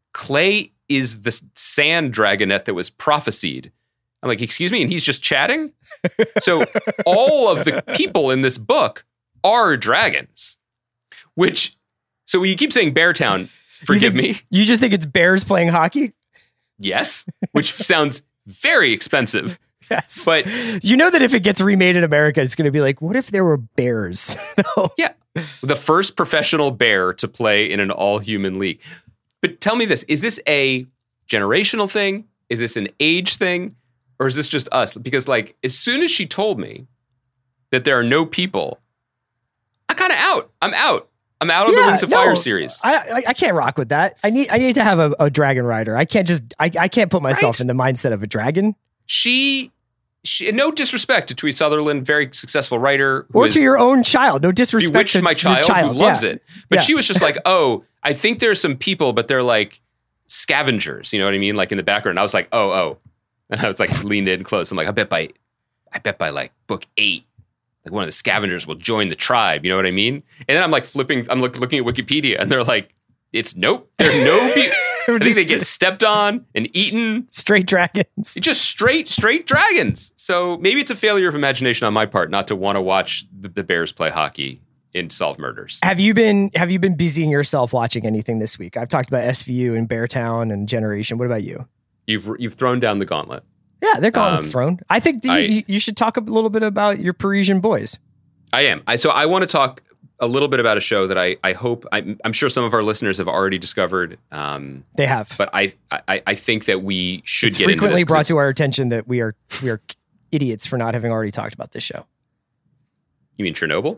Clay is the sand dragonette that was prophesied. I'm like, excuse me? And he's just chatting? So all of the people in this book are dragons. Which, so you keep saying Beartown, forgive you think, me. You just think it's bears playing hockey? Yes, which sounds very expensive. Yes. But you know that if it gets remade in America, it's going to be like, what if there were bears? No. Yeah. The first professional bear to play in an all-human league. But tell me this, is this a generational thing? Is this an age thing? Or is this just us? Because like, as soon as she told me that there are no people, I'm kind of out. I'm out. I'm out of yeah, the Wings of no, Fire series. I, I I can't rock with that. I need I need to have a, a dragon rider. I can't just, I, I can't put myself right? in the mindset of a dragon. She... She, no disrespect to Twee Sutherland, very successful writer. Or to your own child. No disrespect bewitched to my child, your child who loves yeah. it. But yeah. she was just like, oh, I think there's some people, but they're like scavengers. You know what I mean? Like in the background. I was like, oh, oh. And I was like leaned in close. I'm like, I bet by, I bet by like book eight, like one of the scavengers will join the tribe. You know what I mean? And then I'm like flipping, I'm look, looking at Wikipedia and they're like, it's nope. There are no people. I think they get stepped on and eaten. Straight dragons. Just straight, straight dragons. So maybe it's a failure of imagination on my part not to want to watch the, the Bears play hockey and solve murders. Have you been Have you been busying yourself watching anything this week? I've talked about S V U and Beartown and Generation. What about you? You've you've thrown down the gauntlet. Yeah, their gauntlet's um, thrown. I think the, I, you, you should talk a little bit about your Parisian boys. I am. I so I want to talk a little bit about a show that I, I hope, I, I'm sure some of our listeners have already discovered. Um, they have. But I, I, I think that we should it's get into this. frequently brought to our attention that we are we are idiots for not having already talked about this show. You mean Chernobyl?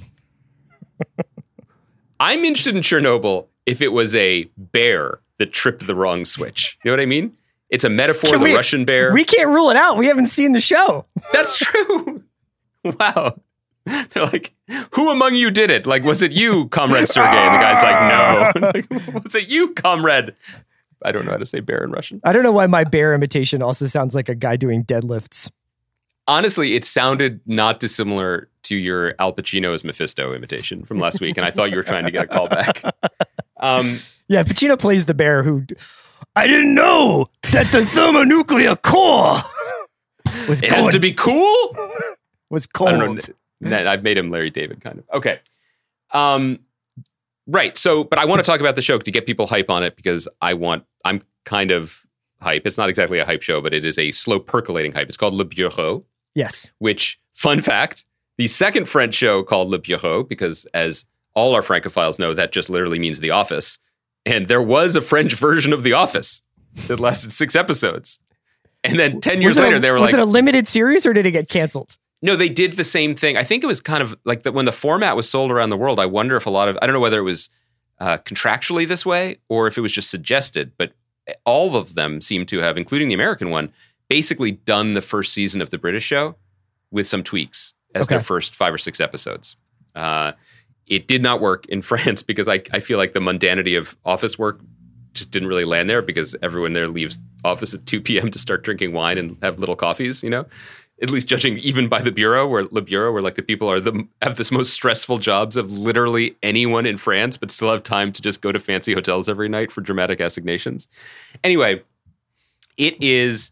I'm interested in Chernobyl if it was a bear that tripped the wrong switch. You know what I mean? It's a metaphor Can of the we, Russian bear. We can't rule it out. We haven't seen the show. That's true. Wow. They're like, who among you did it? Like, was it you, Comrade Sergei? And the guy's like, no. Like, was it you, Comrade? I don't know how to say bear in Russian. I don't know why my bear imitation also sounds like a guy doing deadlifts. Honestly, it sounded not dissimilar to your Al Pacino's Mephisto imitation from last week, and I thought you were trying to get a call back. Um, yeah, Pacino plays the bear who, I didn't know that the thermonuclear core was it going, has to be cool? was cold. I don't know. I've made him Larry David, kind of. Okay. Um, right. So, but I want to talk about the show to get people hype on it because I want, I'm kind of hype. It's not exactly a hype show, but it is a slow percolating hype. It's called Le Bureau. Yes. Which, fun fact, the second French show called Le Bureau, because as all our Francophiles know, that just literally means The Office. And there was a French version of The Office that lasted six episodes. And then ten years later, a, they were was like... Was it a limited series or did it get canceled? No, they did the same thing. I think it was kind of like that when the format was sold around the world. I wonder if a lot of... I don't know whether it was uh, contractually this way or if it was just suggested, but all of them seem to have, including the American one, basically done the first season of the British show with some tweaks as Okay. their first five or six episodes. Uh, it did not work in France because I, I feel like the mundanity of office work just didn't really land there because everyone there leaves office at two p.m. to start drinking wine and have little coffees, you know? At least judging even by the Bureau, where Le Bureau, where like the people are the have the most stressful jobs of literally anyone in France, but still have time to just go to fancy hotels every night for dramatic assignations. Anyway, it is...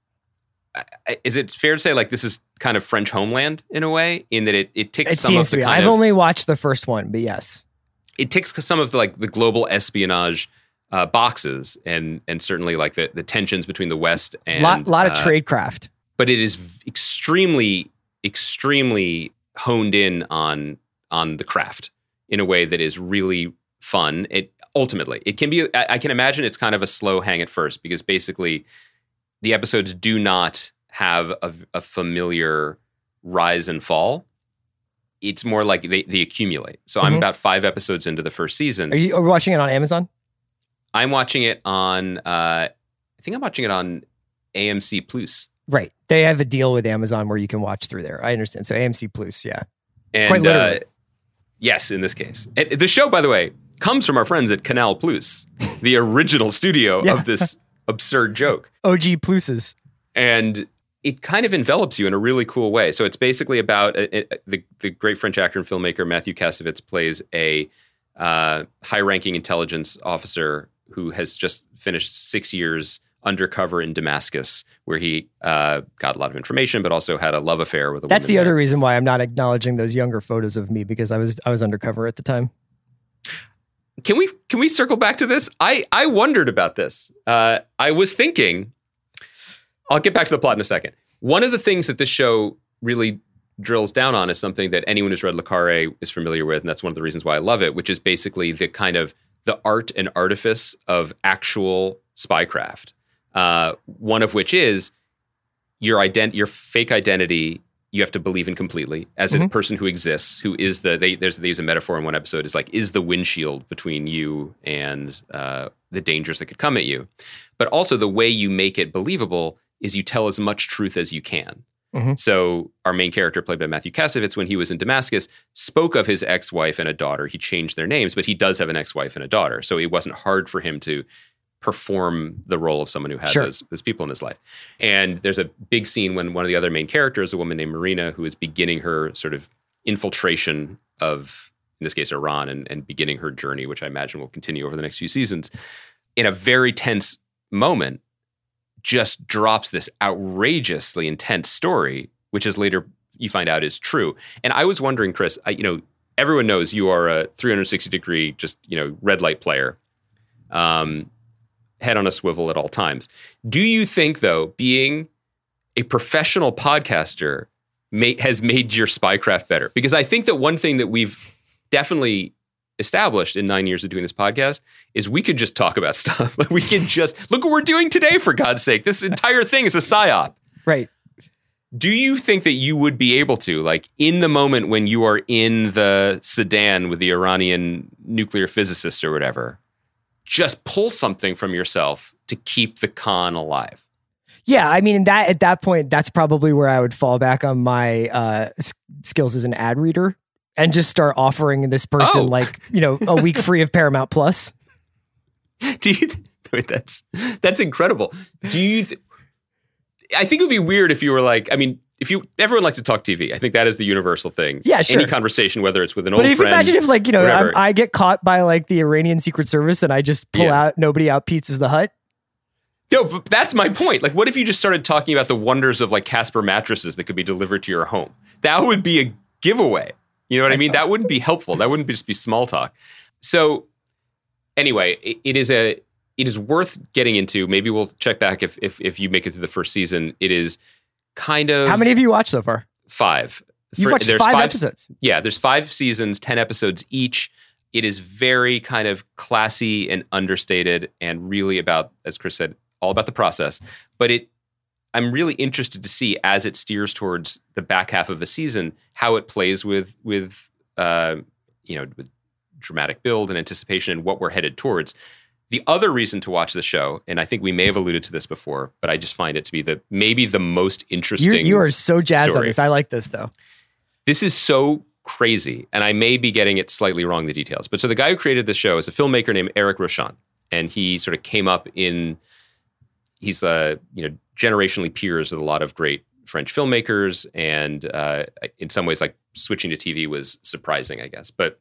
Is it fair to say like this is kind of French Homeland in a way, in that it it ticks It some seems of to the be. kind I've of, only watched the first one, but yes. It ticks some of the like the global espionage uh, boxes and and certainly like the, the tensions between the West and lot lot of uh, tradecraft. But it is v- extremely extremely honed in on on the craft in a way that is really fun. It ultimately it can be. I, I can imagine it's kind of a slow hang at first because basically the episodes do not have a, a familiar rise and fall. It's more like they, they accumulate. So Mm-hmm. I'm about five episodes into the first season. Are you, are you watching it on Amazon? I'm watching it on, uh, I think I'm watching it on A M C Plus. Right. They have a deal with Amazon where you can watch through there. I understand. So A M C Plus, yeah. And, Quite literally. Uh, yes, in this case. And the show, by the way, comes from our friends at Canal Plus, the original studio Yeah. of this absurd joke. O G Pluses. And it kind of envelops you in a really cool way. So it's basically about uh, it, the the great French actor and filmmaker Matthew Kassovitz plays a uh, high-ranking intelligence officer who has just finished six years undercover in Damascus, where he uh, got a lot of information, but also had a love affair with a That's woman the there. other reason why I'm not acknowledging those younger photos of me because I was I was undercover at the time. Can we can we circle back to this? I I wondered about this. Uh, I was thinking. I'll get back to the plot in a second. One of the things that this show really drills down on is something that anyone who's read Le Carré is familiar with, and that's one of the reasons why I love it, which is basically the kind of the art and artifice of actual spycraft. Uh, one of which is your ident- your fake identity. You have to believe in completely as Mm-hmm. a person who exists, who is the, they, there's, they use a metaphor in one episode, is like, is the windshield between you and uh, the dangers that could come at you. But also the way you make it believable is you tell as much truth as you can. Mm-hmm. So our main character, played by Matthew Kassovitz, when he was in Damascus, spoke of his ex-wife and a daughter. He changed their names, but he does have an ex-wife and a daughter. So it wasn't hard for him to perform the role of someone who had Sure. those, those people in his life. And there's a big scene when one of the other main characters, a woman named Marina, who is beginning her sort of infiltration of, in this case, Iran, and, and beginning her journey, which I imagine will continue over the next few seasons, in a very tense moment, just drops this outrageously intense story, which is later you find out is true. And I was wondering, Chris, I, you know, everyone knows you are a three sixty degree, just, you know, red light player. Um, head on a swivel at all times. Do you think, though, being a professional podcaster may, has made your spycraft better? Because I think that one thing that we've definitely established in nine years of doing this podcast is we could just talk about stuff. Like we can just, look what we're doing today, for God's sake. This entire thing is a psyop. Right. Do you think that you would be able to, like, in the moment when you are in the Sudan with the Iranian nuclear physicist or whatever, just pull something from yourself to keep the con alive? Yeah, I mean, that at that point, that's probably where I would fall back on my uh, s- skills as an ad reader and just start offering this person, Oh. like, you know, a week free of Paramount Plus. Do you? Wait, that's that's incredible. Do you? Th- I think it would be weird if you were like, I mean, if you, everyone likes to talk T V. I think that is the universal thing. Yeah, sure. Any conversation, whether it's with an But old if you friend. imagine if, like, you know, whatever. I'm, I get caught by like the Iranian Secret Service and I just pull Yeah. out nobody out Pizza's the Hut. No, but that's my point. Like, what if you just started talking about the wonders of like Casper mattresses that could be delivered to your home? That would be a giveaway. You know what I mean? That wouldn't be helpful. That wouldn't just be small talk. So anyway, it, it is a it is worth getting into. Maybe we'll check back if if if you make it to the first season. It is kind of How many have you watched so far? Five. You've For, watched there's five, five episodes. Yeah, there's five seasons, ten episodes each. It is very kind of classy and understated, and really about, as Chris said, all about the process. But it, I'm really interested to see as it steers towards the back half of a season how it plays with with uh, you know with dramatic build and anticipation and what we're headed towards. The other reason to watch the show, and I think we may have alluded to this before, but I just find it to be the maybe the most interesting. You, you are so jazzed story. on this. I like this though. This is so crazy, and I may be getting it slightly wrong, the details. But so the guy who created this show is a filmmaker named Eric Rochon, and he sort of came up in. He's uh, you know generationally peers with a lot of great French filmmakers, and uh, in some ways, like switching to T V was surprising, I guess. But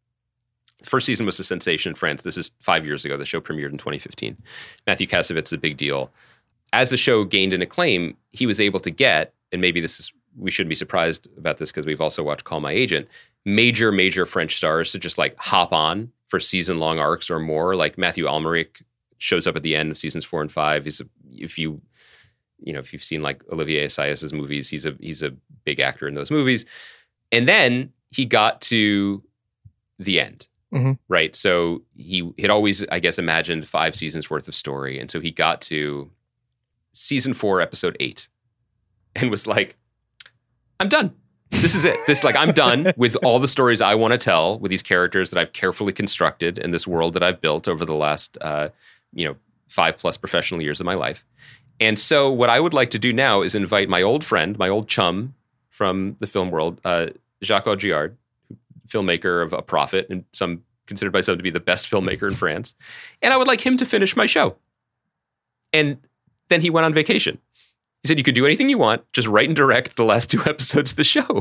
the first season was a sensation in France. This is five years ago. The show premiered in twenty fifteen. Matthew Kassovitz is a big deal. As the show gained in acclaim, he was able to get, and maybe this is, we shouldn't be surprised about this because we've also watched Call My Agent, major, major French stars to just like hop on for season-long arcs or more. Like Matthew Almeric shows up at the end of seasons four and five. He's a, if you, you know, if you've seen like Olivier Assayas's movies, he's a he's a big actor in those movies. And then he got to the end. Mm-hmm. Right. So he had always, I guess, imagined five seasons worth of story. And so he got to season four, episode eight, and was like, I'm done. This is it. This like, I'm done with all the stories I want to tell with these characters that I've carefully constructed in this world that I've built over the last, uh, you know, five plus professional years of my life. And so what I would like to do now is invite my old friend, my old chum from the film world, uh, Jacques Augiard, filmmaker of A Prophet and some considered by some to be the best filmmaker in France. And I would like him to finish my show. And then he went on vacation. He said, you could do anything you want, just write and direct the last two episodes of the show.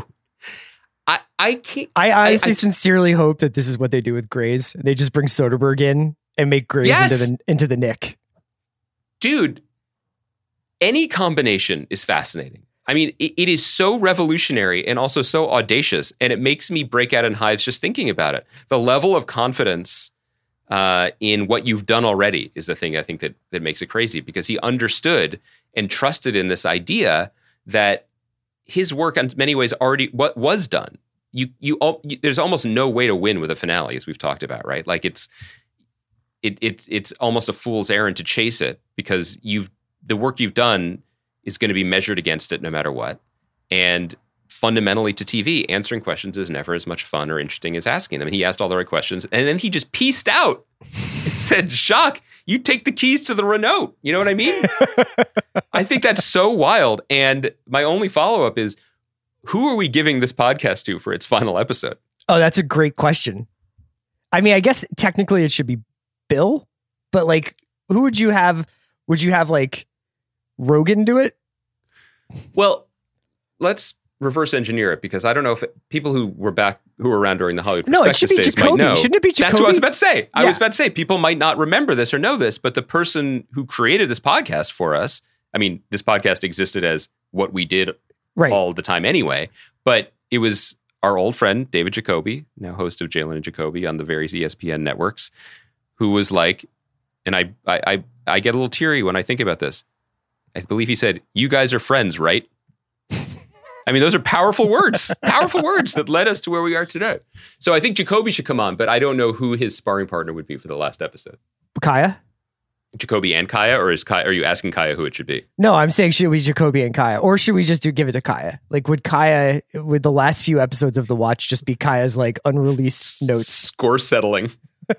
I, I can't. I honestly I, I, sincerely hope that this is what they do with Grey's. They just bring Soderbergh in and make Grey's Yes! into the into the Nick. Dude, any combination is fascinating. I mean, it, it is so revolutionary and also so audacious, and it makes me break out in hives just thinking about it. The level of confidence uh, in what you've done already is the thing I think that that makes it crazy, because he understood and trusted in this idea that his work in many ways already what was done. You, you, you, there's almost no way to win with a finale, as we've talked about, right? Like it's, it, it, it's almost a fool's errand to chase it, because you've the work you've done is going to be measured against it no matter what. And fundamentally to T V, answering questions is never as much fun or interesting as asking them. And he asked all the right questions, and then he just pieced out and said, Jacques, you take the keys to the Renault. You know what I mean? I think that's so wild. And my only follow-up is, who are we giving this podcast to for its final episode? Oh, that's a great question. I mean, I guess technically it should be Bill, but like, who would you have? Would you have like Rogan do it? Well, let's reverse engineer it, because I don't know if it, people who were back, who were around during the Hollywood No, it Prospectus should be days Jacoby. might know. Shouldn't it be Jacoby? That's what I was about to say. I Yeah. was about to say, people might not remember this or know this, but the person who created this podcast for us, I mean, this podcast existed as what we did Right. all the time anyway, but it was our old friend, David Jacoby, now host of Jalen and Jacoby on the various E S P N networks, who was like, and I, I, I, I get a little teary when I think about this. I believe he said, you guys are friends, right? I mean, those are powerful words, powerful words that led us to where we are today. So I think Jacoby should come on, but I don't know who his sparring partner would be for the last episode. Kaya? Jacoby and Kaya, or is Kaya, are you asking Kaya who it should be? No, I'm saying should we Jacoby and Kaya, or should we just do give it to Kaya? Like, would Kaya, would the last few episodes of The Watch just be Kaya's like unreleased notes? Score settling.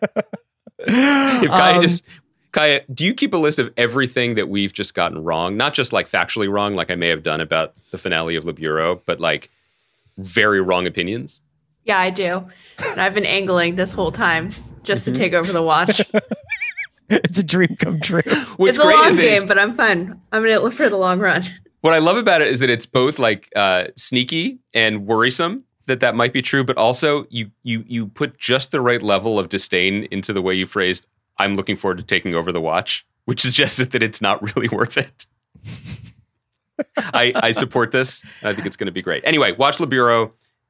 If Kaya Um, just, Kaya, do you keep a list of everything that we've just gotten wrong? Not just like factually wrong, like I may have done about the finale of Le Bureau, but like very wrong opinions? Yeah, I do. And I've been angling this whole time just Mm-hmm. to take over the watch. It's a dream come true. What's it's a great long is that it's- game, but I'm fun. I'm in it for the long run. what I love about it is that it's both like uh, sneaky and worrisome that that might be true, but also you you you put just the right level of disdain into the way you phrased, I'm looking forward to taking over the watch, which suggested that it's not really worth it. I, I support this. I think it's going to be great. Anyway, watch Le Bureau.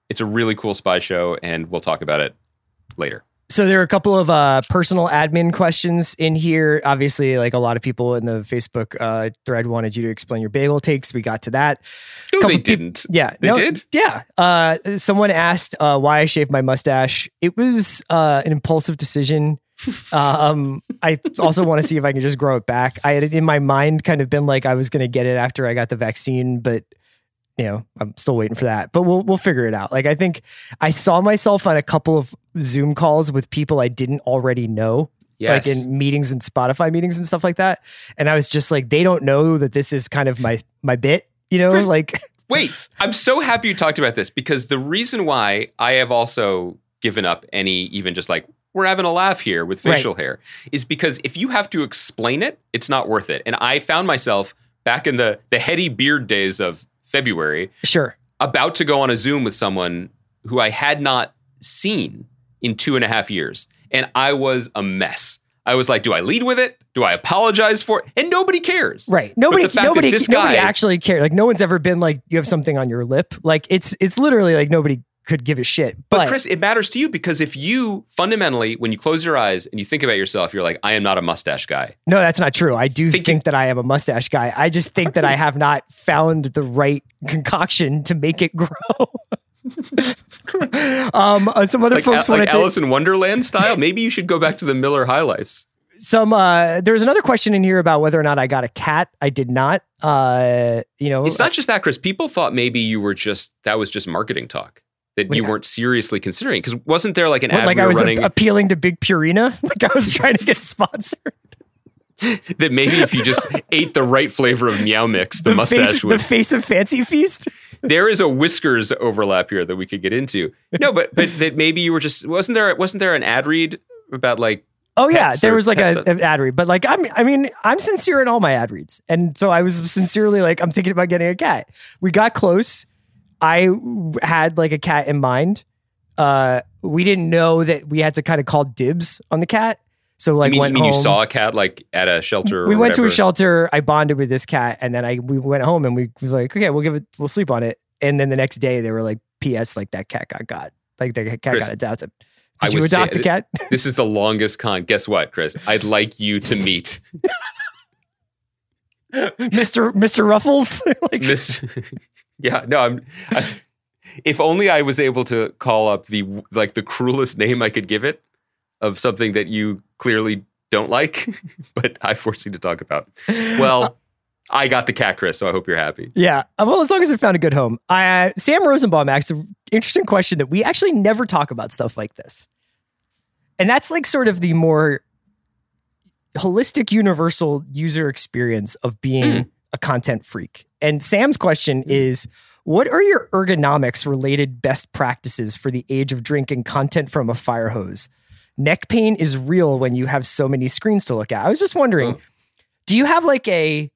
It's a really cool spy show, and we'll talk about it later. So there are a couple of uh, personal admin questions in here. Obviously, like a lot of people in the Facebook uh, thread wanted you to explain your bagel takes. We got to that. No, Couple they peop- didn't. Yeah. They no, did? Yeah. Uh, someone asked uh, why I shaved my mustache. It was uh, an impulsive decision. um, I also want to see if I can just grow it back. I had it in my mind kind of been like I was going to get it after I got the vaccine, but you know, I'm still waiting for that, but we'll, we'll figure it out. Like, I think I saw myself on a couple of Zoom calls with people I didn't already know, Yes. like in meetings and Spotify meetings and stuff like that. And I was just like, they don't know that this is kind of my, my bit, you know, Chris, like, Wait, I'm so happy you talked about this, because the reason why I have also given up any, even just like, we're having a laugh here with facial Right. hair, is because if you have to explain it, it's not worth it. And I found myself back in the, the heady beard days of February, sure. about to go on a Zoom with someone who I had not seen in two and a half years. And I was a mess. I was like, do I lead with it? Do I apologize for it? And nobody cares. Right. Nobody, But the fact that nobody, this nobody guy- actually cares. Like, no one's ever been like, you have something on your lip. Like, it's, it's literally like nobody could give a shit. But, But Chris, it matters to you, because if you fundamentally, when you close your eyes and you think about yourself, you're like, I am not a mustache guy. no, that's not true. I do Thinking- think that I am a mustache guy. I just think that I have not found the right concoction to make it grow. um, uh, some other Like, folks a- wanted like to, Alice in Wonderland style. Maybe you should go back to the Miller High Lifes. some, uh, there's another question in here about whether or not I got a cat. I did not, uh, you know, It's not just that, Chris. People thought maybe you were just, that was just marketing talk, that you Yeah. weren't seriously considering. Because wasn't there like an what, ad like we I were was a- running appealing to Big Purina. Like I was trying to get sponsored. that maybe if you just ate the right flavor of Meow Mix, the, the mustache face, would. the face of Fancy Feast. There is a whiskers overlap here that we could get into. No, but but that maybe you were just, wasn't there wasn't there an ad read about like, Oh yeah, Pets there or was like pets a, that- an ad read, but like I'm, I mean, I'm sincere in all my ad reads, and so I was sincerely like, I'm thinking about getting a cat. We got close. I had like a cat in mind. Uh, we didn't know that we had to kind of call dibs on the cat. So like I mean, went you, mean you home. saw a cat like at a shelter? Or we went to a whatever? shelter. I bonded with this cat, and then I we went home and we was like, okay, we'll give it, we'll sleep on it. And then the next day they were like, P S like that cat got got like the cat Chris, got adopted. I Did you would say- adopt the cat? This is the longest con. Guess what, Chris? I'd like you to meet Mister Mister Ruffles. Like, Miss. Yeah, no, I'm. I, if only I was able to call up the like the cruelest name I could give it of something that you clearly don't like, but I force you to talk about. Well, I got the cat, Chris, so I hope you're happy. Yeah. Uh, Well, as long as it found a good home. Uh, Sam Rosenbaum asked an interesting question that we actually never talk about stuff like this. And that's like sort of the more holistic, universal user experience of being Mm. a content freak. And Sam's question is, what are your ergonomics related best practices for the age of drinking content from a fire hose? Neck pain is real when you have so many screens to look at. I was just wondering, Oh. do you have like a,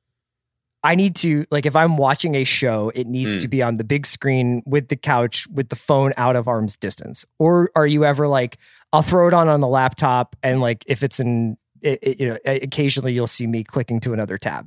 I need to, like, if I'm watching a show, it needs Mm. to be on the big screen with the couch, with the phone out of arm's distance? Or are you ever like, I'll throw it on on the laptop, and like, if it's in, it, it, you know, occasionally you'll see me clicking to another tab?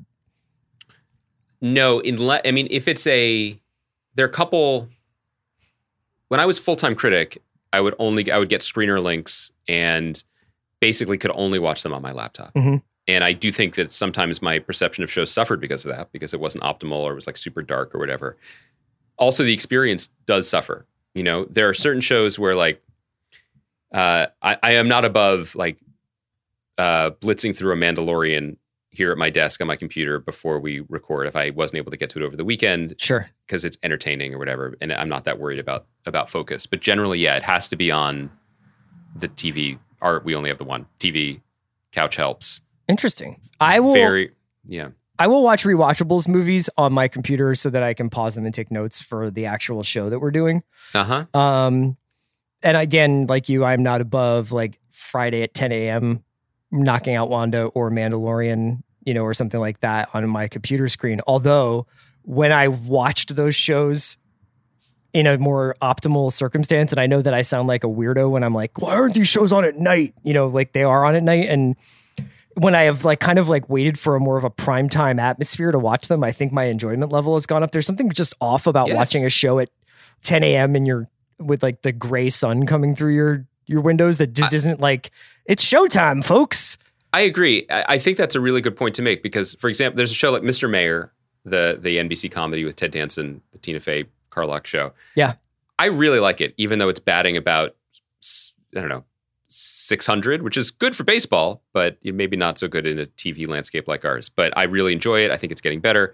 No, in le- I mean, if it's a, there are a couple. When I was full time critic, I would only I would get screener links and basically could only watch them on my laptop. Mhm. And I do think that sometimes my perception of shows suffered because of that, because it wasn't optimal or it was like super dark or whatever. Also, the experience does suffer. You know, there are certain shows where like uh, I, I am not above like uh, blitzing through a Mandalorian here at my desk on my computer before we record if I wasn't able to get to it over the weekend Sure. because it's entertaining or whatever, and I'm not that worried about about focus. But generally, yeah, it has to be on the T V. Or we only have the one T V. Couch helps. Interesting. I will. Very, yeah. I will watch rewatchables movies on my computer so that I can pause them and take notes for the actual show that we're doing. Uh huh. Um, and again, like you, I'm not above like Friday at ten a.m. knocking out Wanda or Mandalorian, you know, or something like that on my computer screen. Although when I've watched those shows in a more optimal circumstance, and I know that I sound like a weirdo when I'm like, why aren't these shows on at night? You know, like they are on at night. And when I have like kind of like waited for a more of a primetime atmosphere to watch them, I think my enjoyment level has gone up. There's something just off about Yes. watching a show at ten a.m. and you're with like the gray sun coming through your your windows that just I, isn't like, it's showtime, folks. I agree. I, I think that's a really good point to make because, for example, there's a show like Mister Mayor, the the N B C comedy with Ted Danson, the Tina Fey Carlock show. Yeah. I really like it, even though it's batting about, I don't know, six hundred, which is good for baseball, but maybe not so good in a T V landscape like ours. But I really enjoy it. I think it's getting better.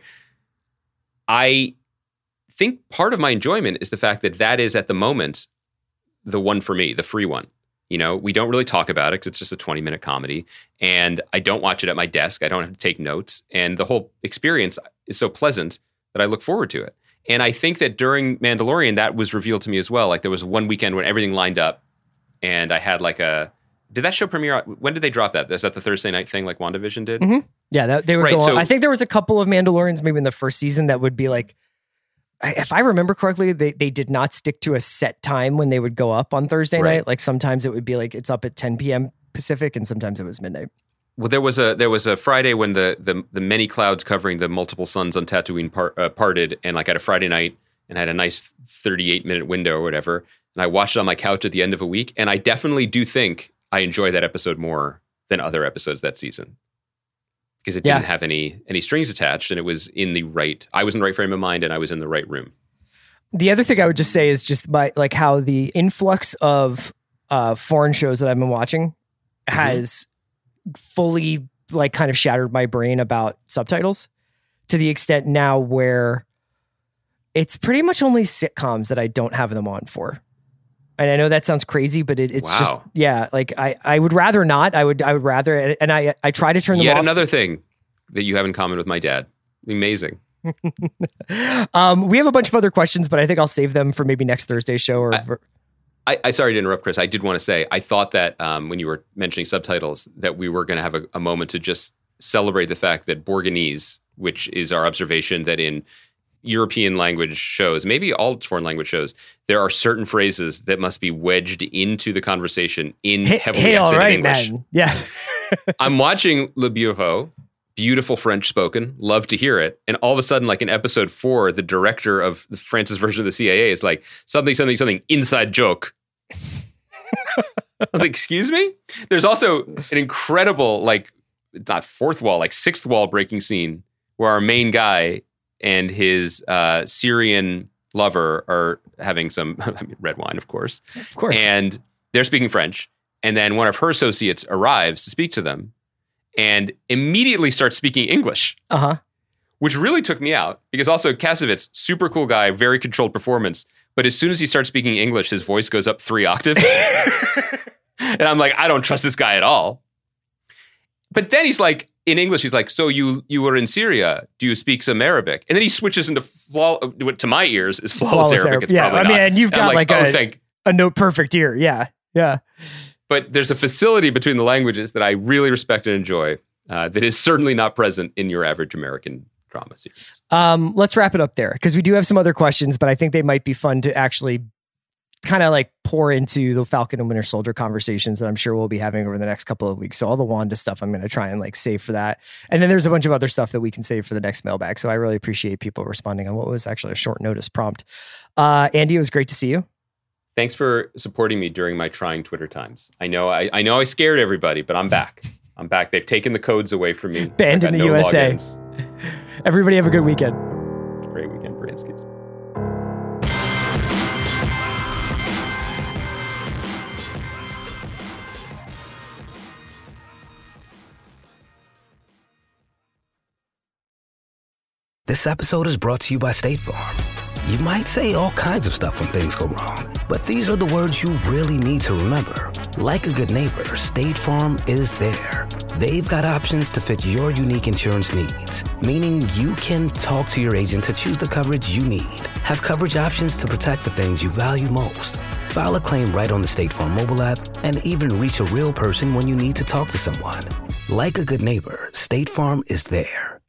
I think part of my enjoyment is the fact that that is at the moment the one for me, the free one. You know, we don't really talk about it because it's just a twenty minute comedy and I don't watch it at my desk. I don't have to take notes. And the whole experience is so pleasant that I look forward to it. And I think that during Mandalorian, that was revealed to me as well. Like there was one weekend when everything lined up and I had like a, did that show premiere? When did they drop that? Is that the Thursday night thing like WandaVision did? Mm-hmm. Yeah, that, they were right, going, so, I think there was a couple of Mandalorians maybe in the first season that would be like, if I remember correctly, they, they did not stick to a set time when they would go up on Thursday right. night. Like sometimes it would be like it's up at ten p.m. Pacific and sometimes it was midnight. Well, there was a there was a Friday when the the, the many clouds covering the multiple suns on Tatooine par, uh, parted, and like I had a Friday night and I had a nice thirty-eight minute window or whatever, and I watched it on my couch at the end of a week, and I definitely do think I enjoy that episode more than other episodes that season. Because it didn't yeah. have any any strings attached, and it was in the right. I was in the right frame of mind, and I was in the right room. The other thing I would just say is just by like how the influx of uh, foreign shows that I've been watching has mm-hmm. fully like kind of shattered my brain about subtitles to the extent now where it's pretty much only sitcoms that I don't have them on for. And I know that sounds crazy, but it, it's wow. just, yeah, like I, I would rather not. I would I would rather, and I I try to turn them Yet off. another thing that you have in common with my dad. Amazing. um, we have a bunch of other questions, but I think I'll save them for maybe next Thursday's show. Or I, for... I, I sorry to interrupt, Chris. I did want to say, I thought that um, when you were mentioning subtitles, that we were going to have a, a moment to just celebrate the fact that Borgonese, which is our observation that in European language shows, maybe all foreign language shows, there are certain phrases that must be wedged into the conversation in hey, heavily hey, accented all right, English. Man. Yeah. I'm watching Le Bureau, beautiful French spoken, love to hear it. And all of a sudden, like in episode four, the director of France's version of the C I A is like, something, something, something, inside joke. I was like, excuse me? There's also an incredible, like, not fourth wall, like sixth wall breaking scene where our main guy and his uh, Syrian lover are having some I mean, red wine, of course. Of course. And they're speaking French. And then one of her associates arrives to speak to them and immediately starts speaking English. Uh-huh. Which really took me out because also Kasovitz, super cool guy, very controlled performance. But as soon as he starts speaking English, his voice goes up three octaves. And I'm like, I don't trust this guy at all. But then he's like, in English, he's like, so you you were in Syria. Do you speak some Arabic? And then he switches into, flaw, to my ears, is flawless, flawless Arabic. It's yeah, probably I mean, not. and you've and got like, like oh, a, thank. a note perfect ear. Yeah, yeah. But there's a facility between the languages that I really respect and enjoy uh, that is certainly not present in your average American drama series. Um, let's wrap it up there because we do have some other questions, but I think they might be fun to actually kind of like pour into the Falcon and Winter Soldier conversations that I'm sure we'll be having over the next couple of weeks. So all the Wanda stuff, I'm going to try and like save for that. And then there's a bunch of other stuff that we can save for the next mailbag. So I really appreciate people responding on what was actually a short notice prompt. Uh, Andy, it was great to see you. Thanks for supporting me during my trying Twitter times. I know I, I know I scared everybody, but I'm back. I'm back. They've taken the codes away from me. Banned in the no U S A. logins. Everybody have a good weekend. Great weekend, Bransky's. This episode is brought to you by State Farm. You might say all kinds of stuff when things go wrong, but these are the words you really need to remember. Like a good neighbor, State Farm is there. They've got options to fit your unique insurance needs, meaning you can talk to your agent to choose the coverage you need, have coverage options to protect the things you value most, file a claim right on the State Farm mobile app, and even reach a real person when you need to talk to someone. Like a good neighbor, State Farm is there.